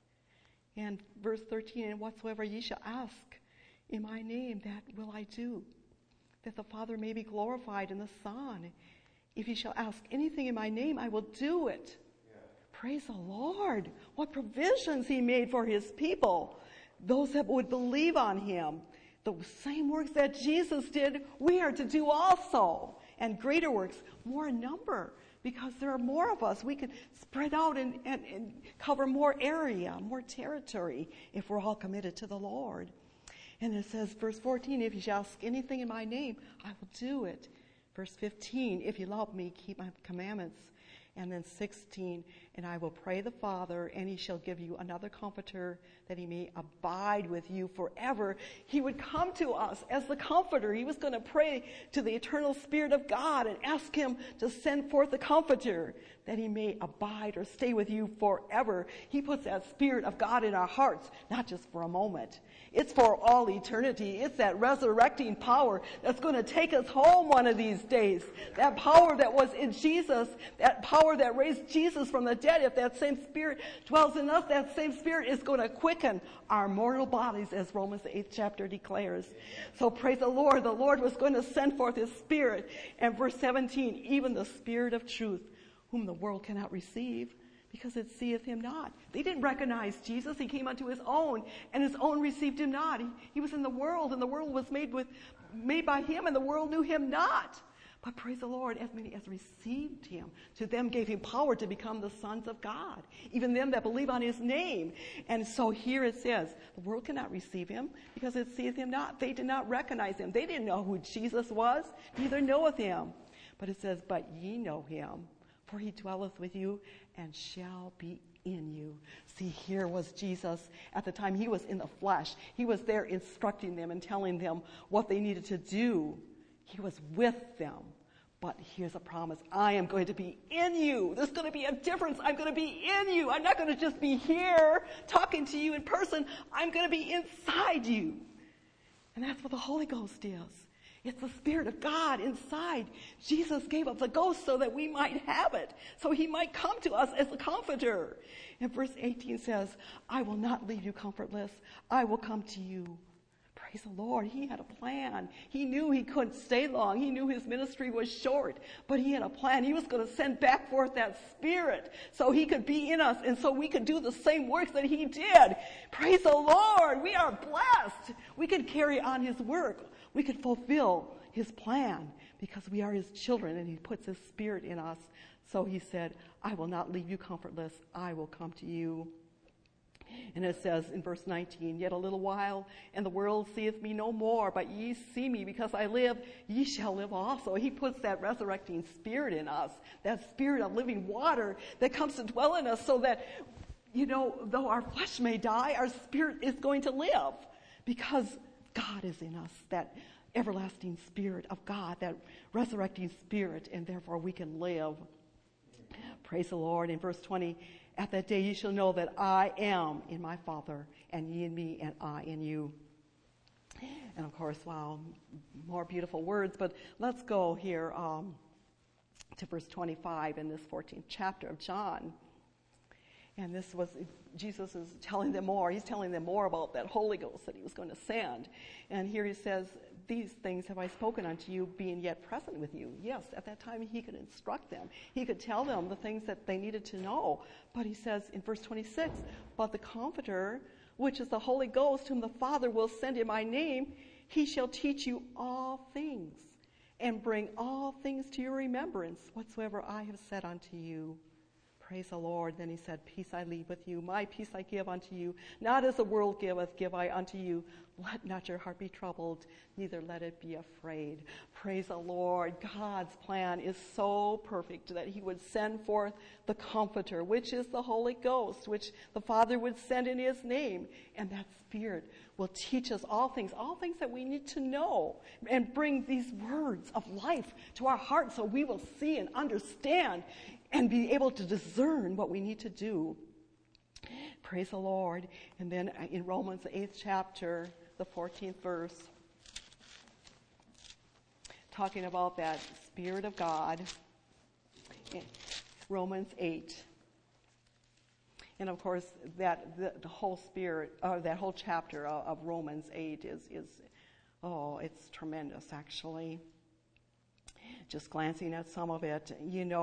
And verse 13, "And whatsoever ye shall ask in my name, that will I do, that the Father may be glorified in the Son. If ye shall ask anything in my name, I will do it." Yeah. Praise the Lord. What provisions he made for his people, those that would believe on him. The same works that Jesus did, we are to do also. And greater works, more in number, because there are more of us. We can spread out and cover more area, more territory, if we're all committed to the Lord. And it says, verse 14, "If you shall ask anything in my name, I will do it." Verse 15, "If you love me, keep my commandments." And then 16, "And I will pray the Father, and he shall give you another comforter, that he may abide with you forever." He would come to us as the comforter. He was going to pray to the eternal Spirit of God and ask him to send forth the comforter, that he may abide or stay with you forever. He puts that Spirit of God in our hearts, not just for a moment. It's for all eternity. It's that resurrecting power that's going to take us home one of these days. That power that was in Jesus, that power that raised Jesus from the dead. If that same Spirit dwells in us, that same Spirit is going to quicken our mortal bodies, as Romans 8th chapter declares. So praise the Lord. The Lord was going to send forth his Spirit. And verse 17, "Even the Spirit of truth, whom the world cannot receive, because it seeth him not." They didn't recognize Jesus. He came unto his own, and his own received him not. He was in the world, and the world was made by him, and the world knew him not. But praise the Lord, as many as received him, to them gave him power to become the sons of God, even them that believe on his name. And so here it says, the world cannot receive him, because it seeth him not. They did not recognize him. They didn't know who Jesus was, neither knoweth him. But it says, "But ye know him, for he dwelleth with you, and shall be in you." See, here was Jesus at the time. He was in the flesh. He was there instructing them and telling them what they needed to do. He was with them. But here's a promise. I am going to be in you. There's going to be a difference. I'm going to be in you. I'm not going to just be here talking to you in person. I'm going to be inside you. And that's what the Holy Ghost is. It's the Spirit of God inside. Jesus gave up the ghost so that we might have it, so he might come to us as a comforter. And verse 18 says, "I will not leave you comfortless. I will come to you." Praise the Lord. He had a plan. He knew he couldn't stay long. He knew his ministry was short, but he had a plan. He was going to send back forth that Spirit so he could be in us, and so we could do the same works that he did. Praise the Lord. We are blessed. We can carry on his work. We can fulfill his plan because we are his children, and he puts his Spirit in us. So he said, "I will not leave you comfortless. I will come to you." And it says in verse 19, "Yet a little while, and the world seeth me no more, but ye see me, because I live, ye shall live also." He puts that resurrecting Spirit in us, that Spirit of living water that comes to dwell in us, so that, though our flesh may die, our spirit is going to live, because God is in us, that everlasting Spirit of God, that resurrecting Spirit, and therefore we can live. Praise the Lord. In verse 20, "At that day ye shall know that I am in my Father, and ye in me, and I in you." And of course, wow, more beautiful words. But let's go here to verse 25 in this 14th chapter of John. And this was, Jesus is telling them more. He's telling them more about that Holy Ghost that he was going to send. And here he says, "These things have I spoken unto you, being yet present with you." Yes, at that time he could instruct them. He could tell them the things that they needed to know. But he says in verse 26, "But the Comforter, which is the Holy Ghost, whom the Father will send in my name, he shall teach you all things, and bring all things to your remembrance, whatsoever I have said unto you. Praise the Lord. Then he said, peace I leave with you. My peace I give unto you. Not as the world giveth, give I unto you. Let not your heart be troubled, neither let it be afraid. Praise the Lord. God's plan is so perfect that he would send forth the Comforter, which is the Holy Ghost, which the Father would send in his name. And that Spirit will teach us all things that we need to know, and bring these words of life to our hearts so we will see and understand and be able to discern what we need to do. Praise the Lord. And then in Romans, the 8th chapter, the 14th verse, talking about that Spirit of God. Romans 8. And of course, that the whole Spirit, that whole chapter of Romans 8 is it's tremendous, actually. Just glancing at some of it,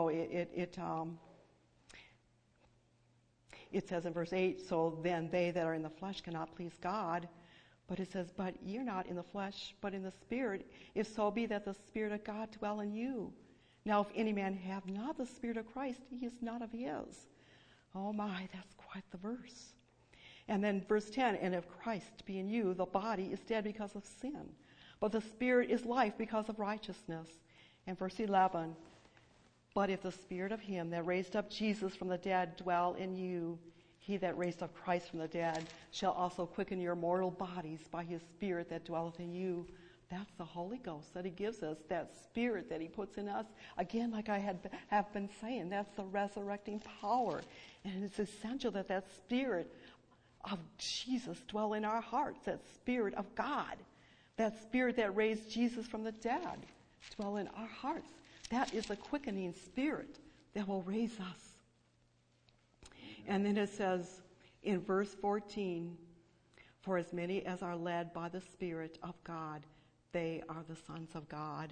it says in verse 8, so then they that are in the flesh cannot please God. But it says, but you're not in the flesh, but in the Spirit, if so be that the Spirit of God dwell in you. Now, if any man have not the Spirit of Christ, he is not of his. Oh my, that's quite the verse. And then verse 10, and if Christ be in you, the body is dead because of sin, but the Spirit is life because of righteousness. And verse 11, but if the Spirit of him that raised up Jesus from the dead dwell in you, he that raised up Christ from the dead shall also quicken your mortal bodies by his Spirit that dwelleth in you. That's the Holy Ghost that he gives us, that Spirit that he puts in us. Again, like I have been saying, that's the resurrecting power. And it's essential that that Spirit of Jesus dwell in our hearts, that Spirit of God, that Spirit that raised Jesus from the dead dwell in our hearts. That is the quickening Spirit that will raise us. And then it says in verse 14, for as many as are led by the Spirit of God, they are the sons of God.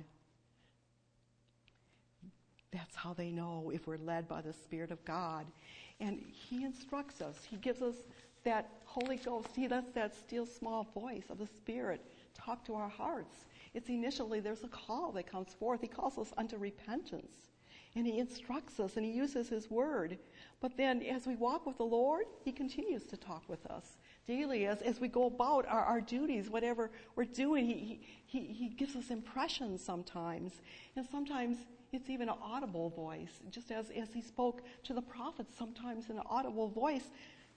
That's how they know if we're led by the Spirit of God. And he instructs us. He gives us that Holy Ghost. He lets that still small voice of the Spirit talk to our hearts. It's initially, there's a call that comes forth. He calls us unto repentance. And he instructs us and he uses his word. But then as we walk with the Lord, he continues to talk with us daily as we go about our duties, whatever we're doing. He gives us impressions sometimes. And sometimes it's even an audible voice. Just as he spoke to the prophets, sometimes in an audible voice,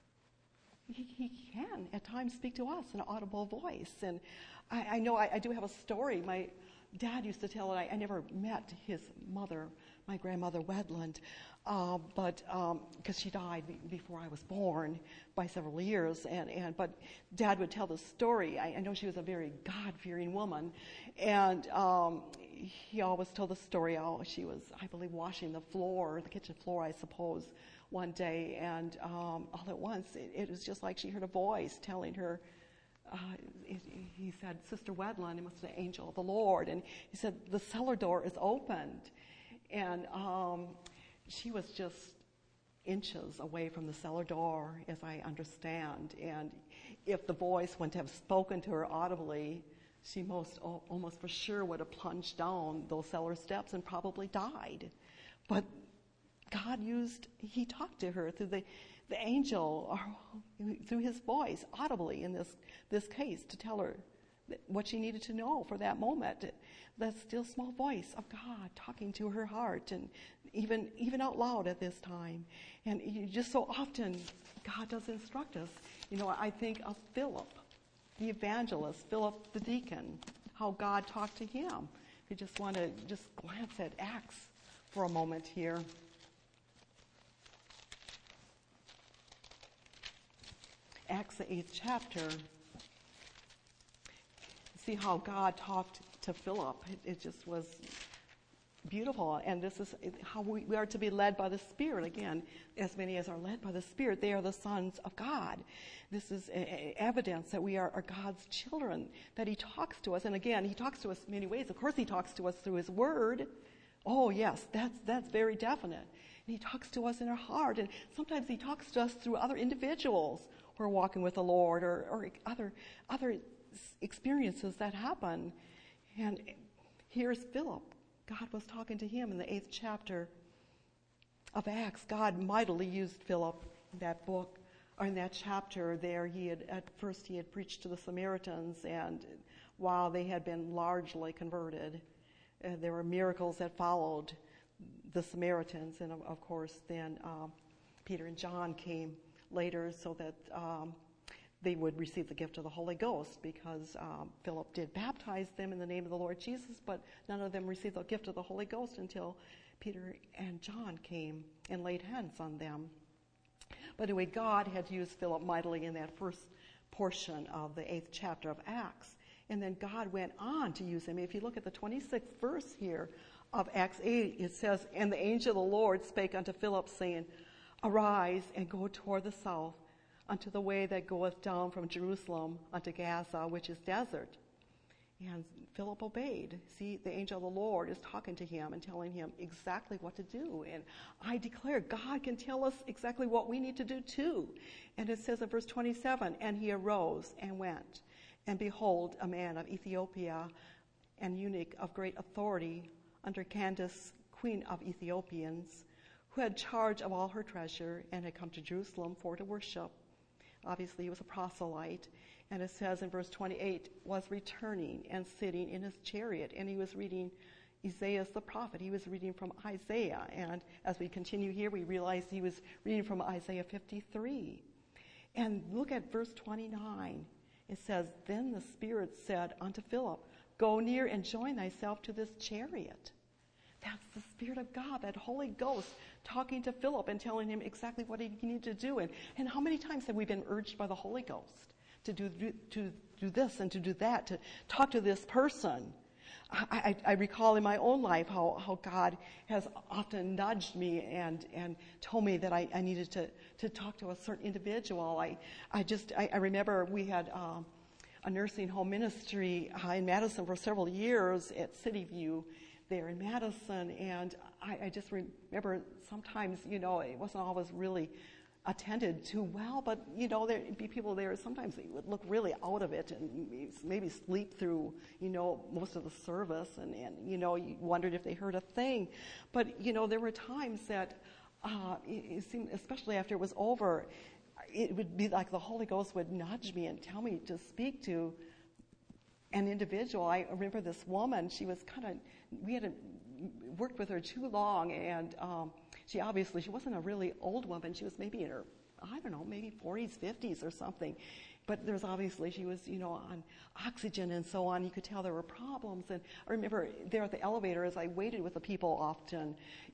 he can at times speak to us in an audible voice. And I know I do have a story. My dad used to tell it. I never met his mother, my grandmother Wedland, but because she died before I was born by several years. But Dad would tell the story. I know she was a very God-fearing woman, and he always told the story how she was, I believe, washing the floor, the kitchen floor, I suppose, one day, and all at once it was just like she heard a voice telling her. He said, Sister Wedland, it must be an angel of the Lord. And he said, the cellar door is opened. And she was just inches away from the cellar door, as I understand. And if the voice wouldn't have spoken to her audibly, she almost for sure would have plunged down those cellar steps and probably died. But God he talked to her through the angel, or through his voice, audibly in this case, to tell her what she needed to know for that moment. That still small voice of God talking to her heart, and even out loud at this time. And just so often, God does instruct us. I think of Philip, the evangelist, Philip the deacon, how God talked to him. If you just want to just glance at Acts for a moment here. Acts, the 8th chapter. See how God talked to Philip. It just was beautiful. And this is how we are to be led by the Spirit. Again, as many as are led by the Spirit, they are the sons of God. This is evidence that we are God's children, that he talks to us. And again, he talks to us in many ways. Of course, he talks to us through his word. Oh, yes, that's very definite. And he talks to us in our heart. And sometimes he talks to us through other individuals who are walking with the Lord, or other experiences that happen. And here's Philip. God was talking to him in the 8th chapter of Acts. God mightily used Philip in that book, or in that chapter there. At first he had preached to the Samaritans, and while they had been largely converted, there were miracles that followed the Samaritans, and of course then Peter and John came later so that they would receive the gift of the Holy Ghost, because Philip did baptize them in the name of the Lord Jesus, but none of them received the gift of the Holy Ghost until Peter and John came and laid hands on them. But anyway, God had used Philip mightily in that first portion of the 8th chapter of Acts. And then God went on to use him. If you look at the 26th verse here of Acts 8, it says, "And the angel of the Lord spake unto Philip, saying, Arise and go toward the south, unto the way that goeth down from Jerusalem unto Gaza, which is desert." And Philip obeyed. See, the angel of the Lord is talking to him and telling him exactly what to do. And I declare God can tell us exactly what we need to do too. And it says in verse 27, "And he arose and went. And behold, a man of Ethiopia, an eunuch of great authority, under Candace, queen of Ethiopians, who had charge of all her treasure, and had come to Jerusalem for to worship." Obviously, he was a proselyte. And it says in verse 28, was returning and sitting in his chariot. And he was reading Isaiah the prophet. He was reading from Isaiah. And as we continue here, we realize he was reading from Isaiah 53. And look at verse 29. It says, "Then the Spirit said unto Philip, Go near and join thyself to this chariot." That's the Spirit of God, that Holy Ghost talking to Philip and telling him exactly what he needed to do. And how many times have we been urged by the Holy Ghost to do this and to do that, to talk to this person? I recall in my own life how God has often nudged me and told me that I needed to talk to a certain individual. I remember we had a nursing home ministry in Madison for several years at City View there in Madison, and I just remember sometimes, it wasn't always really attended to well, but, there'd be people there, sometimes they would look really out of it and maybe sleep through, most of the service, and you wondered if they heard a thing. But, there were times that, it seemed, especially after it was over, it would be like the Holy Ghost would nudge me and tell me to speak to an individual. I remember this woman, she was we hadn't worked with her too long, and she wasn't a really old woman. She was maybe in her, maybe 40s, 50s or something. But she was, on oxygen and so on. You could tell there were problems. And I remember there at the elevator, as I waited with the people often,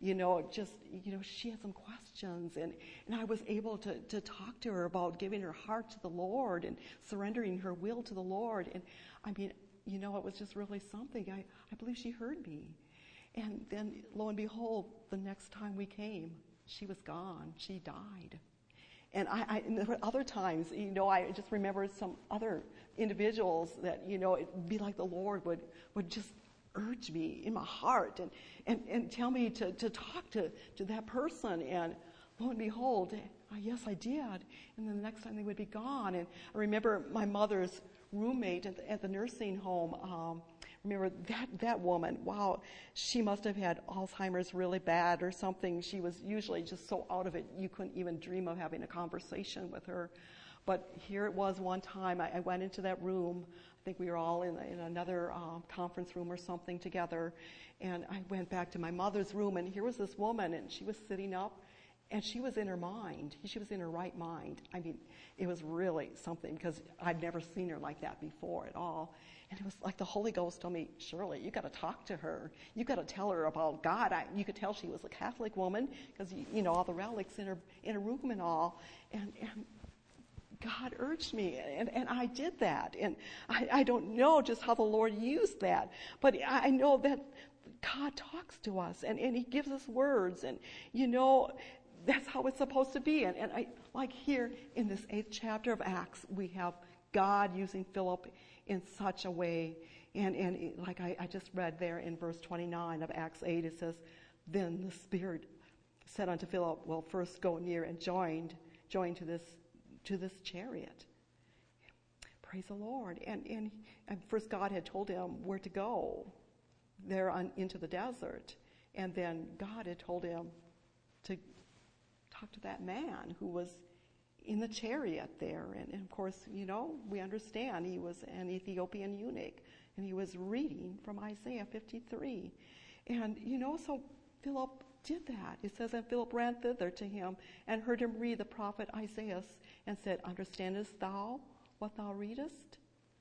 she had some questions. And I was able to talk to her about giving her heart to the Lord and surrendering her will to the Lord. And it was just really something. I believe she heard me. And then, lo and behold, the next time we came, she was gone. She died. And there were other times, I just remember some other individuals that, it'd be like the Lord would just urge me in my heart and tell me to talk to that person. And lo and behold, yes, I did. And then the next time they would be gone. And I remember my mother's roommate at the nursing home, remember that woman, wow, she must have had Alzheimer's really bad or something. She was usually just so out of it, you couldn't even dream of having a conversation with her. But here it was one time, I went into that room. I think we were all in another conference room or something together. And I went back to my mother's room, and here was this woman, and she was sitting up. And she was in her mind. She was in her right mind. It was really something, because I'd never seen her like that before at all. And it was like the Holy Ghost told me, Shirley, you got to talk to her. You got to tell her about God. You could tell she was a Catholic woman, because all the relics in her room and all. And God urged me, and I did that. And I don't know just how the Lord used that, but I know that God talks to us, and He gives us words, and that's how it's supposed to be. And I, like here in this 8th chapter of Acts, we have God using Philip in such a way. And like I just read there in verse 29 of Acts 8, it says, "Then the Spirit said unto Philip, well, first go near and join to this chariot." Praise the Lord. And first God had told him where to go. there into the desert. And then God had told him to talk to that man who was in the chariot there. And of course, we understand he was an Ethiopian eunuch, and he was reading from Isaiah 53. And, so Philip did that. It says, and Philip ran thither to him and heard him read the prophet Isaiah and said, understandest thou what thou readest?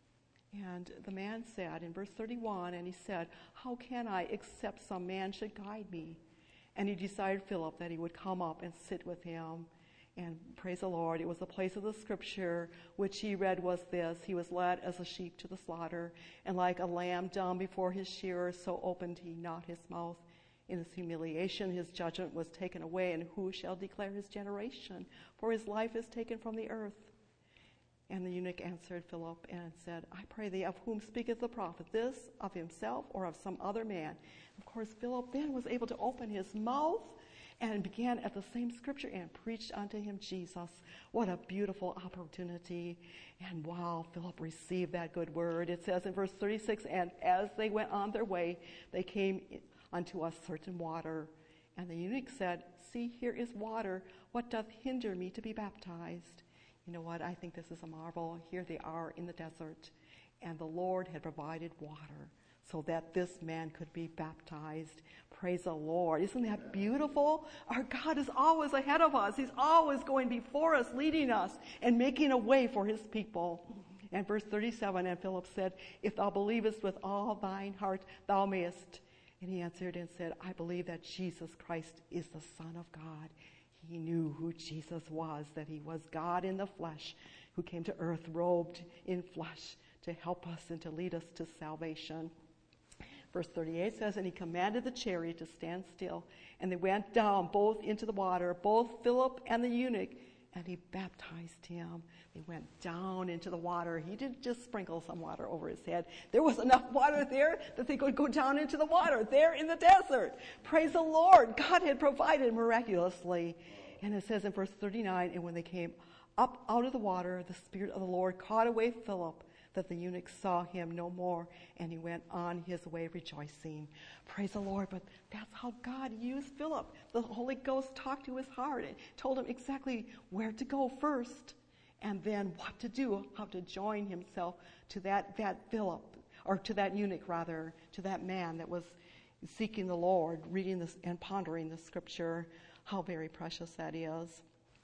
And the man said in verse 31, and he said, how can I except some man should guide me? And he desired Philip that he would come up and sit with him. And praise the Lord, it was the place of the scripture which he read was this: he was led as a sheep to the slaughter, and like a lamb dumb before his shearer, so opened he not his mouth. In his humiliation his judgment was taken away, and who shall declare his generation? For his life is taken from the earth. And the eunuch answered Philip and said, I pray thee, of whom speaketh the prophet? This, of himself, or of some other man? Of course, Philip then was able to open his mouth and began at the same scripture and preached unto him Jesus. What a beautiful opportunity. And wow, Philip received that good word. It says in verse 36, and as they went on their way, they came unto a certain water. And the eunuch said, see, here is water. What doth hinder me to be baptized? You know what? I think this is a marvel. Here they are in the desert, and the Lord had provided water so that this man could be baptized. Praise the Lord. Isn't that beautiful? Our God is always ahead of us. He's always going before us, leading us and making a way for his people. And verse 37, and Philip said, if thou believest with all thine heart, thou mayest. And he answered and said, I believe that Jesus Christ is the Son of God. He knew who Jesus was, that he was God in the flesh, who came to earth robed in flesh to help us and to lead us to salvation. Verse 38 says, and he commanded the chariot to stand still, and they went down both into the water, both Philip and the eunuch, and he baptized him. They went down into the water. He didn't just sprinkle some water over his head. There was enough water there that they could go down into the water there in the desert. Praise the Lord. God had provided miraculously. And it says in verse 39, and when they came up out of the water, the Spirit of the Lord caught away Philip, that the eunuch saw him no more, and he went on his way rejoicing. Praise the Lord. But that's how God used Philip. The Holy Ghost talked to his heart and told him exactly where to go first, and then what to do, how to join himself to that Philip, or to that eunuch rather, to that man that was seeking the Lord, reading this and pondering the scripture. How very precious that is.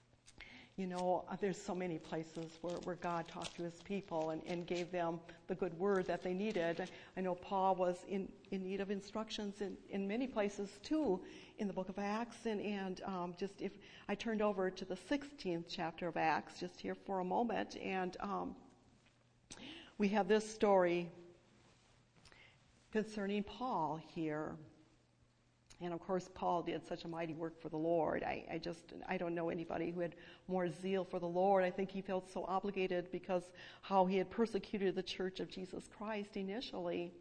There's so many places where God talked to his people and gave them the good word that they needed. I know Paul was in need of instructions in many places too in the book of Acts. And just if I turned over to the 16th chapter of Acts just here for a moment, and we have this story concerning Paul here. And of course, Paul did such a mighty work for the Lord. I don't know anybody who had more zeal for the Lord. I think he felt so obligated because how he had persecuted the church of Jesus Christ initially.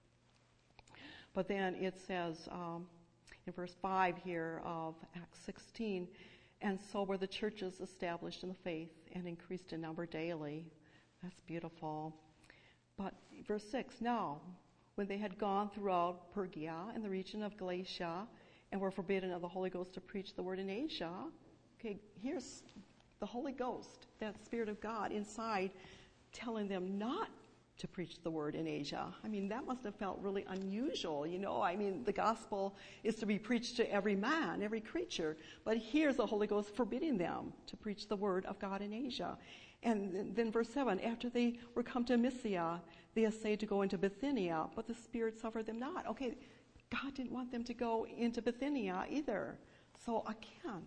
But then it says in verse 5 here of Acts 16, and so were the churches established in the faith and increased in number daily. That's beautiful. But verse 6, now, when they had gone throughout Phrygia and the region of Galatia and were forbidden of the Holy Ghost to preach the word in Asia. Okay, here's the Holy Ghost, that Spirit of God inside, telling them not to preach the word in Asia. I mean, that must have felt really unusual, the gospel is to be preached to every man, every creature. But here's the Holy Ghost forbidding them to preach the word of God in Asia. And then verse 7, after they were come to Mysia, they essayed to go into Bithynia, but the Spirit suffered them not. Okay, God didn't want them to go into Bithynia either. So again,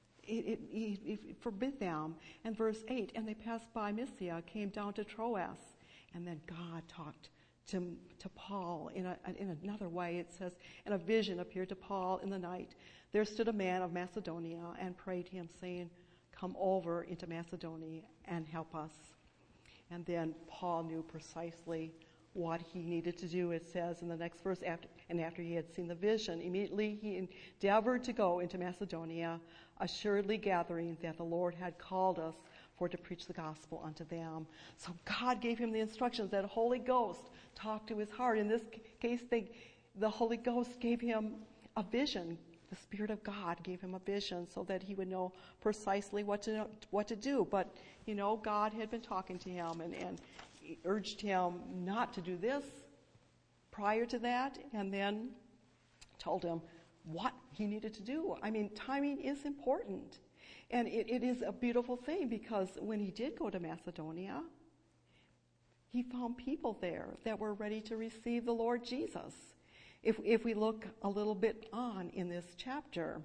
it forbid them. And verse 8, and they passed by Mysia, came down to Troas. And then God talked to Paul in another way. It says, and a vision appeared to Paul in the night. There stood a man of Macedonia and prayed him, saying, come over into Macedonia and help us. And then Paul knew precisely what he needed to do. It says in the next verse, after he had seen the vision, immediately he endeavored to go into Macedonia, assuredly gathering that the Lord had called us for to preach the gospel unto them. So God gave him the instructions. That Holy Ghost talked to his heart. In this case, the Holy Ghost gave him a vision. The Spirit of God gave him a vision so that he would know precisely what to do. But, God had been talking to him and urged him not to do this prior to that, and then told him what he needed to do. I mean, timing is important. And it is a beautiful thing, because when he did go to Macedonia, he found people there that were ready to receive the Lord Jesus. If we look a little bit on in this chapter,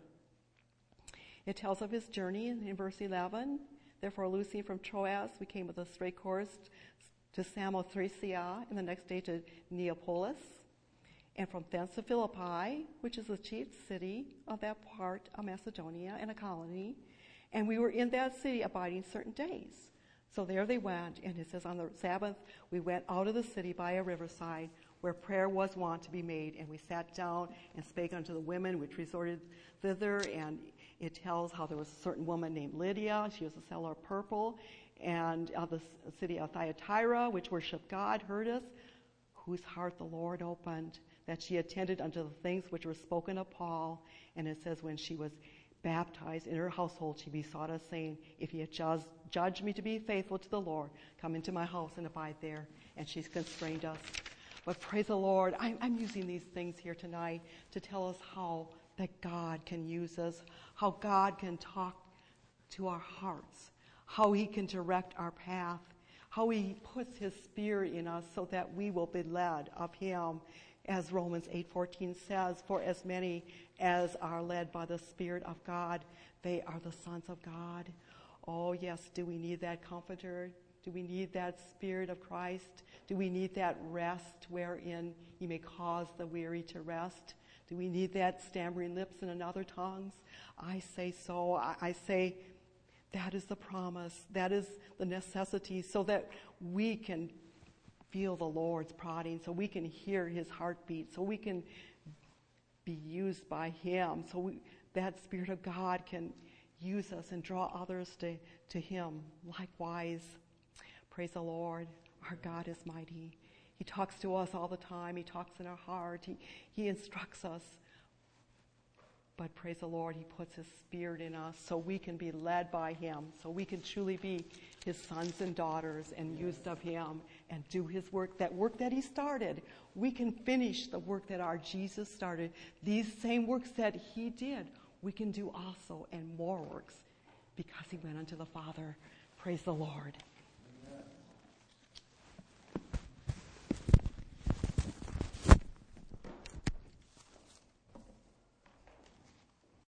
it tells of his journey in verse 11. Therefore, loosing from Troas, we came with a straight course to Samothracia, and the next day to Neapolis, and from thence to Philippi, which is the chief city of that part of Macedonia and a colony. And we were in that city abiding certain days. So there they went, and it says on the Sabbath, we went out of the city by a riverside, where prayer was wont to be made, and we sat down and spake unto the women which resorted thither. And it tells how there was a certain woman named Lydia. She was a seller of purple, and of the city of Thyatira, which worshipped God, heard us, whose heart the Lord opened, that she attended unto the things which were spoken of Paul. And it says, when she was baptized in her household, she besought us, saying, if ye have judged me to be faithful to the Lord, come into my house and abide there. And she's constrained us. But praise the Lord, I'm using these things here tonight to tell us how that God can use us, how God can talk to our hearts, how he can direct our path, how he puts his Spirit in us so that we will be led of him. As Romans 8:14 says, for as many as are led by the Spirit of God, they are the sons of God. Oh yes, do we need that comforter? Do we need that Spirit of Christ? Do we need that rest wherein he may cause the weary to rest? Do we need that stammering lips and in other tongues? I say so. I say that is the promise. That is the necessity, so that we can feel the Lord's prodding, so we can hear his heartbeat, so we can be used by him, so that Spirit of God can use us and draw others to him likewise. Praise the Lord. Our God is mighty. He talks to us all the time. He talks in our heart. He instructs us. But praise the Lord, he puts his Spirit in us so we can be led by him, so we can truly be his sons and daughters and used of him and do his work that he started. We can finish the work that our Jesus started. These same works that he did, we can do also, and more works, because he went unto the Father. Praise the Lord.